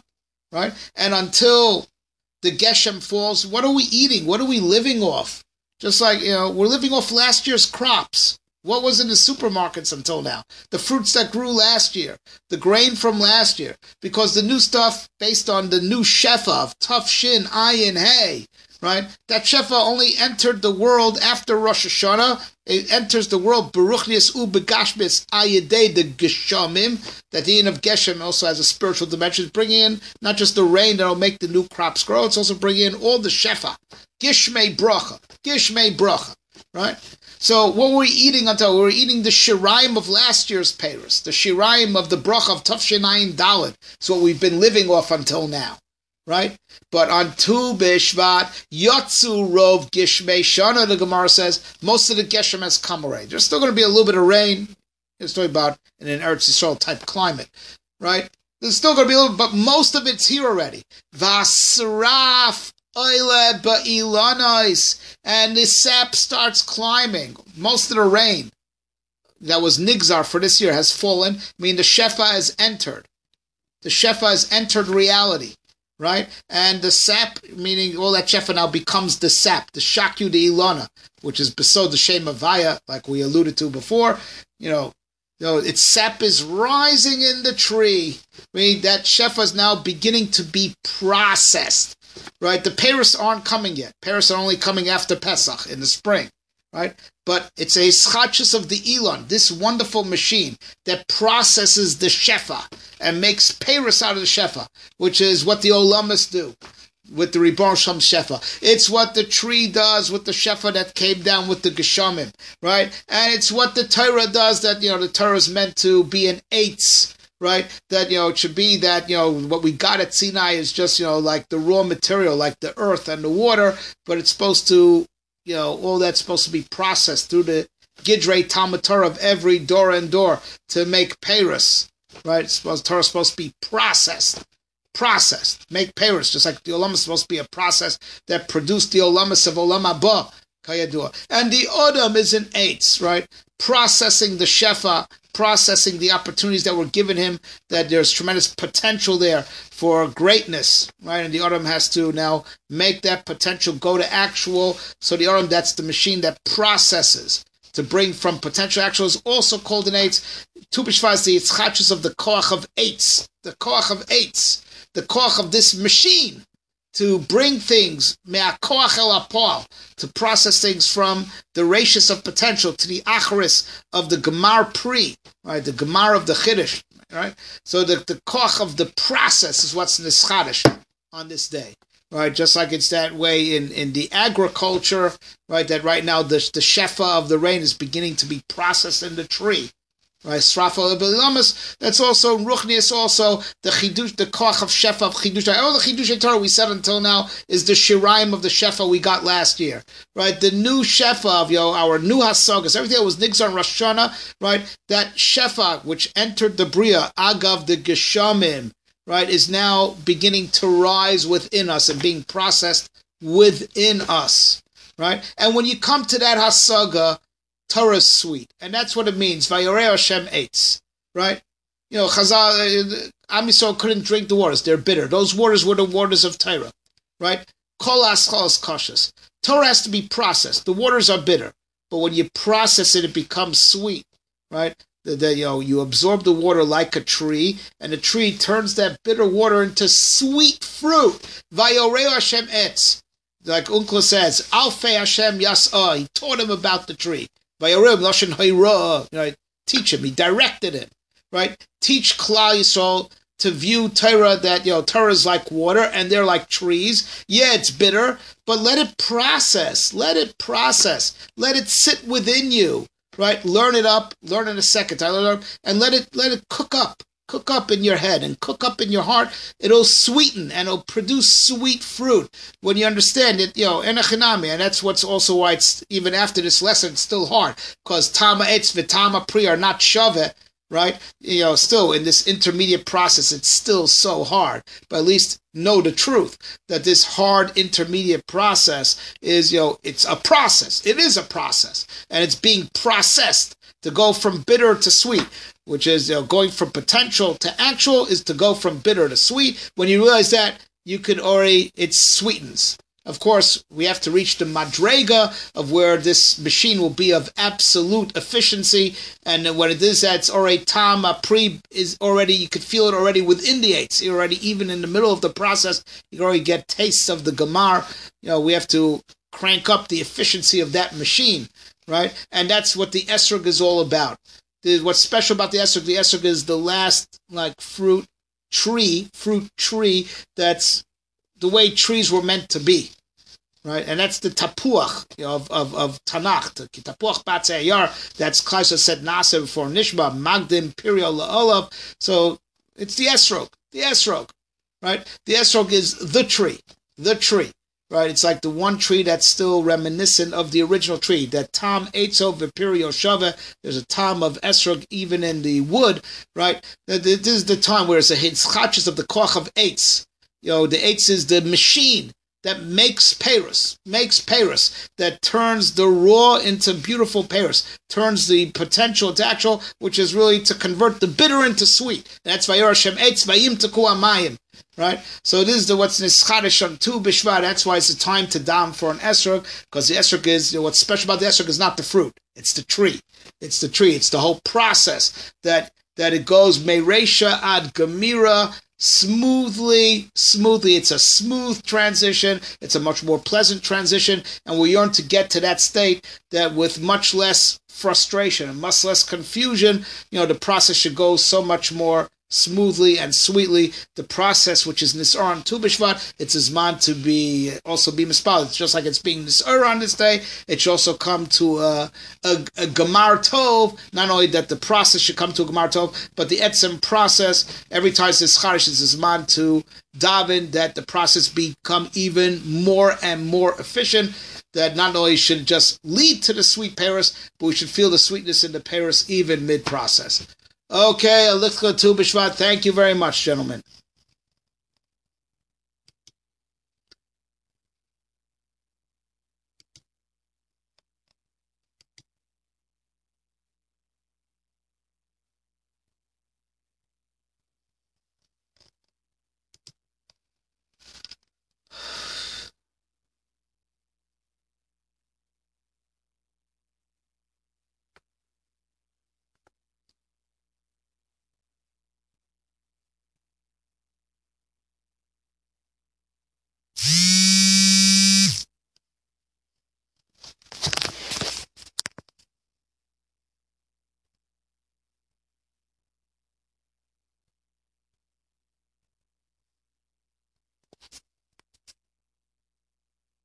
right? And until the Geshem falls, what are we eating? What are we living off? Just like, we're living off last year's crops. What was in the supermarkets until now? The fruits that grew last year, the grain from last year, because the new stuff based on the new Shefa of Tuf Shin Ayin Hey, right? That Shefa only entered the world after Rosh Hashanah. It enters the world Beruchnias U Begashmis Ayidei the Geshamim. That the Yin of Geshem also has a spiritual dimension. It's bringing in not just the rain that will make the new crops grow. It's also bringing in all the Shefa. Gishmei Bracha, right? So what were we eating until? We were eating the Shiraim of last year's Paris, the Shiraim of the Bracha of Tufshin Ayin Dalet. It's what we've been living off until now, right? But on Tu B'Shvat, Yotzu Rov Gishmei Shana, the Gemara says, most of the Geshem has come already. There's still going to be a little bit of rain. It's talking about in an Eretz Yisrael type climate, right? There's still going to be a little, but most of it's here already. Vasraf Oile Ba'ilanais, and the sap starts climbing. Most of the rain that was Nigzar for this year has fallen. I mean, the Shefa has entered. The Shefa has entered reality, right? And the sap, meaning all that Shefa now becomes the sap, the Shakyu de Ilana, which is besod the Shem Avaya, like we alluded to before. Its sap is rising in the tree. I mean, that Shefa is now beginning to be processed. Right, the Paris aren't coming yet. Paris are only coming after Pesach in the spring, right? But it's a schachus of the Elon, this wonderful machine that processes the Shefa and makes Paris out of the Shefa, which is what the Olamas do with the Ribon Shem Shefa. It's what the tree does with the Shefa that came down with the Geshamim, right? And it's what the Torah does that, the Torah is meant to be an eitz, right? That, it should be that, what we got at Sinai is just, like the raw material, like the earth and the water, but it's supposed to, all that's supposed to be processed through the Gidrei Talmud Torah of every door and door to make Paris, right? Torah is supposed to be processed, make Paris, just like the Olam is supposed to be a process that produced the Olamas of Olam Haba, Kayadua. And the Odom is an eitz, right? Processing the Shefa, processing the opportunities that were given him, that there's tremendous potential there for greatness, right? And the Odom has to now make that potential go to actual. So the Odom, that's the machine that processes to bring from potential actual, is also called an eitz. Tu B'Shvat is the itzchachus of the koach of eitz, the koach of this machine to bring things, me'akoach el apal, to process things from the ratius of potential to the acharis of the gemar pri, right? The gemar of the chiddush, right? So the koach of the process is what's nischadish on this day, right? Just like it's that way in the agriculture, right? That right now the shefa of the rain is beginning to be processed in the tree. Right, Srafal B'Lamas. That's also Ruchnius. Also the Chidush, the Koach of Shefa of Chidush. All the Chidush Torah we said until now is the Shiraim of the Shefa we got last year. Right, the new Shefa of our new Hasagas. Everything that was Nigzar and Rosh Hashanah. Right, that Shefa which entered the Bria Agav the Geshamim. Right, is now beginning to rise within us and being processed within us. Right, and when you come to that Hasaga, Torah is sweet, and that's what it means. Vayorei Hashem eitz, right? Chazal, Am Yisrael couldn't drink the waters; they're bitter. Those waters were the waters of Torah, right? Kol aschal is kashus. Torah has to be processed. The waters are bitter, but when you process it, it becomes sweet, right? You absorb the water like a tree, and the tree turns that bitter water into sweet fruit. Vayorei Hashem eitz, like Unkla says, Alfei Hashem yas'ah. He taught him about the tree. Right? Teach him. He directed him. Right? Teach Klal Yisrael to view Torah that Torah is like water and they're like trees. Yeah, it's bitter, but let it process. Let it sit within you. Right? Learn it up. Learn in a second time, and let it cook up. Cook up in your head and cook up in your heart. It'll sweeten and it'll produce sweet fruit when you understand it, enachinami. And that's what's also why it's, even after this lesson, it's still hard, because tama etz v'tama pri are not shaveh, right? Still in this intermediate process, it's still so hard. But at least know the truth that this hard intermediate process is, it's a process. It is a process, and it's being processed to go from bitter to sweet, which is going from potential to actual is to go from bitter to sweet. When you realize that, you can already, it sweetens. Of course, we have to reach the madrega of where this machine will be of absolute efficiency, and when it is that, it's already tam pri is already, you could feel it already within the eights. You're already, even in the middle of the process, you can already get tastes of the gemar. We have to crank up the efficiency of that machine, right? And that's what the esrog is all about. What's special about the esrog is the last fruit tree that's the way trees were meant to be, right? And that's the tapuach of Tanakh, the tapuach batzei yar. That's Klaisa said nasa before nishba magdim pirio la'olav. So it's the esrog, right? The esrog is the tree, right? It's like the one tree that's still reminiscent of the original tree. That tam etzo v'pirio shava. There's a tam of esrog even in the wood, right? This is the time where it's a hitzchachis of the koach of eitz. The eitz is the machine that makes Paris, that turns the raw into beautiful Paris, turns the potential to actual, which is really to convert the bitter into sweet. That's Vayor Hashem Eitz Vayim Teku Amayim, right? So this is what's Nischadish on Tu Bishvat. That's why it's a time to dam for an esrog, because the esrog is, what's special about the esrog is not the fruit, it's the tree. It's the whole process that it goes Meresha ad Gemira, smoothly. It's a smooth transition. It's a much more pleasant transition, and we yearn to get to that state that with much less frustration and much less confusion, the process should go so much more smoothly and sweetly. The process, which is Nisar on Tu B'Shvat, it's Zman to be mispal. It's just like it's being Nisar on this day. It should also come to a Gemar Tov. Not only that the process should come to a Gemar Tov, but the Etzem process, every time it's Charish, it's Zman to daven that the process become even more and more efficient. That not only should it just lead to the sweet Paris, but we should feel the sweetness in the Paris even mid-process. Okay, let's go to Bishvat. Thank you very much, gentlemen.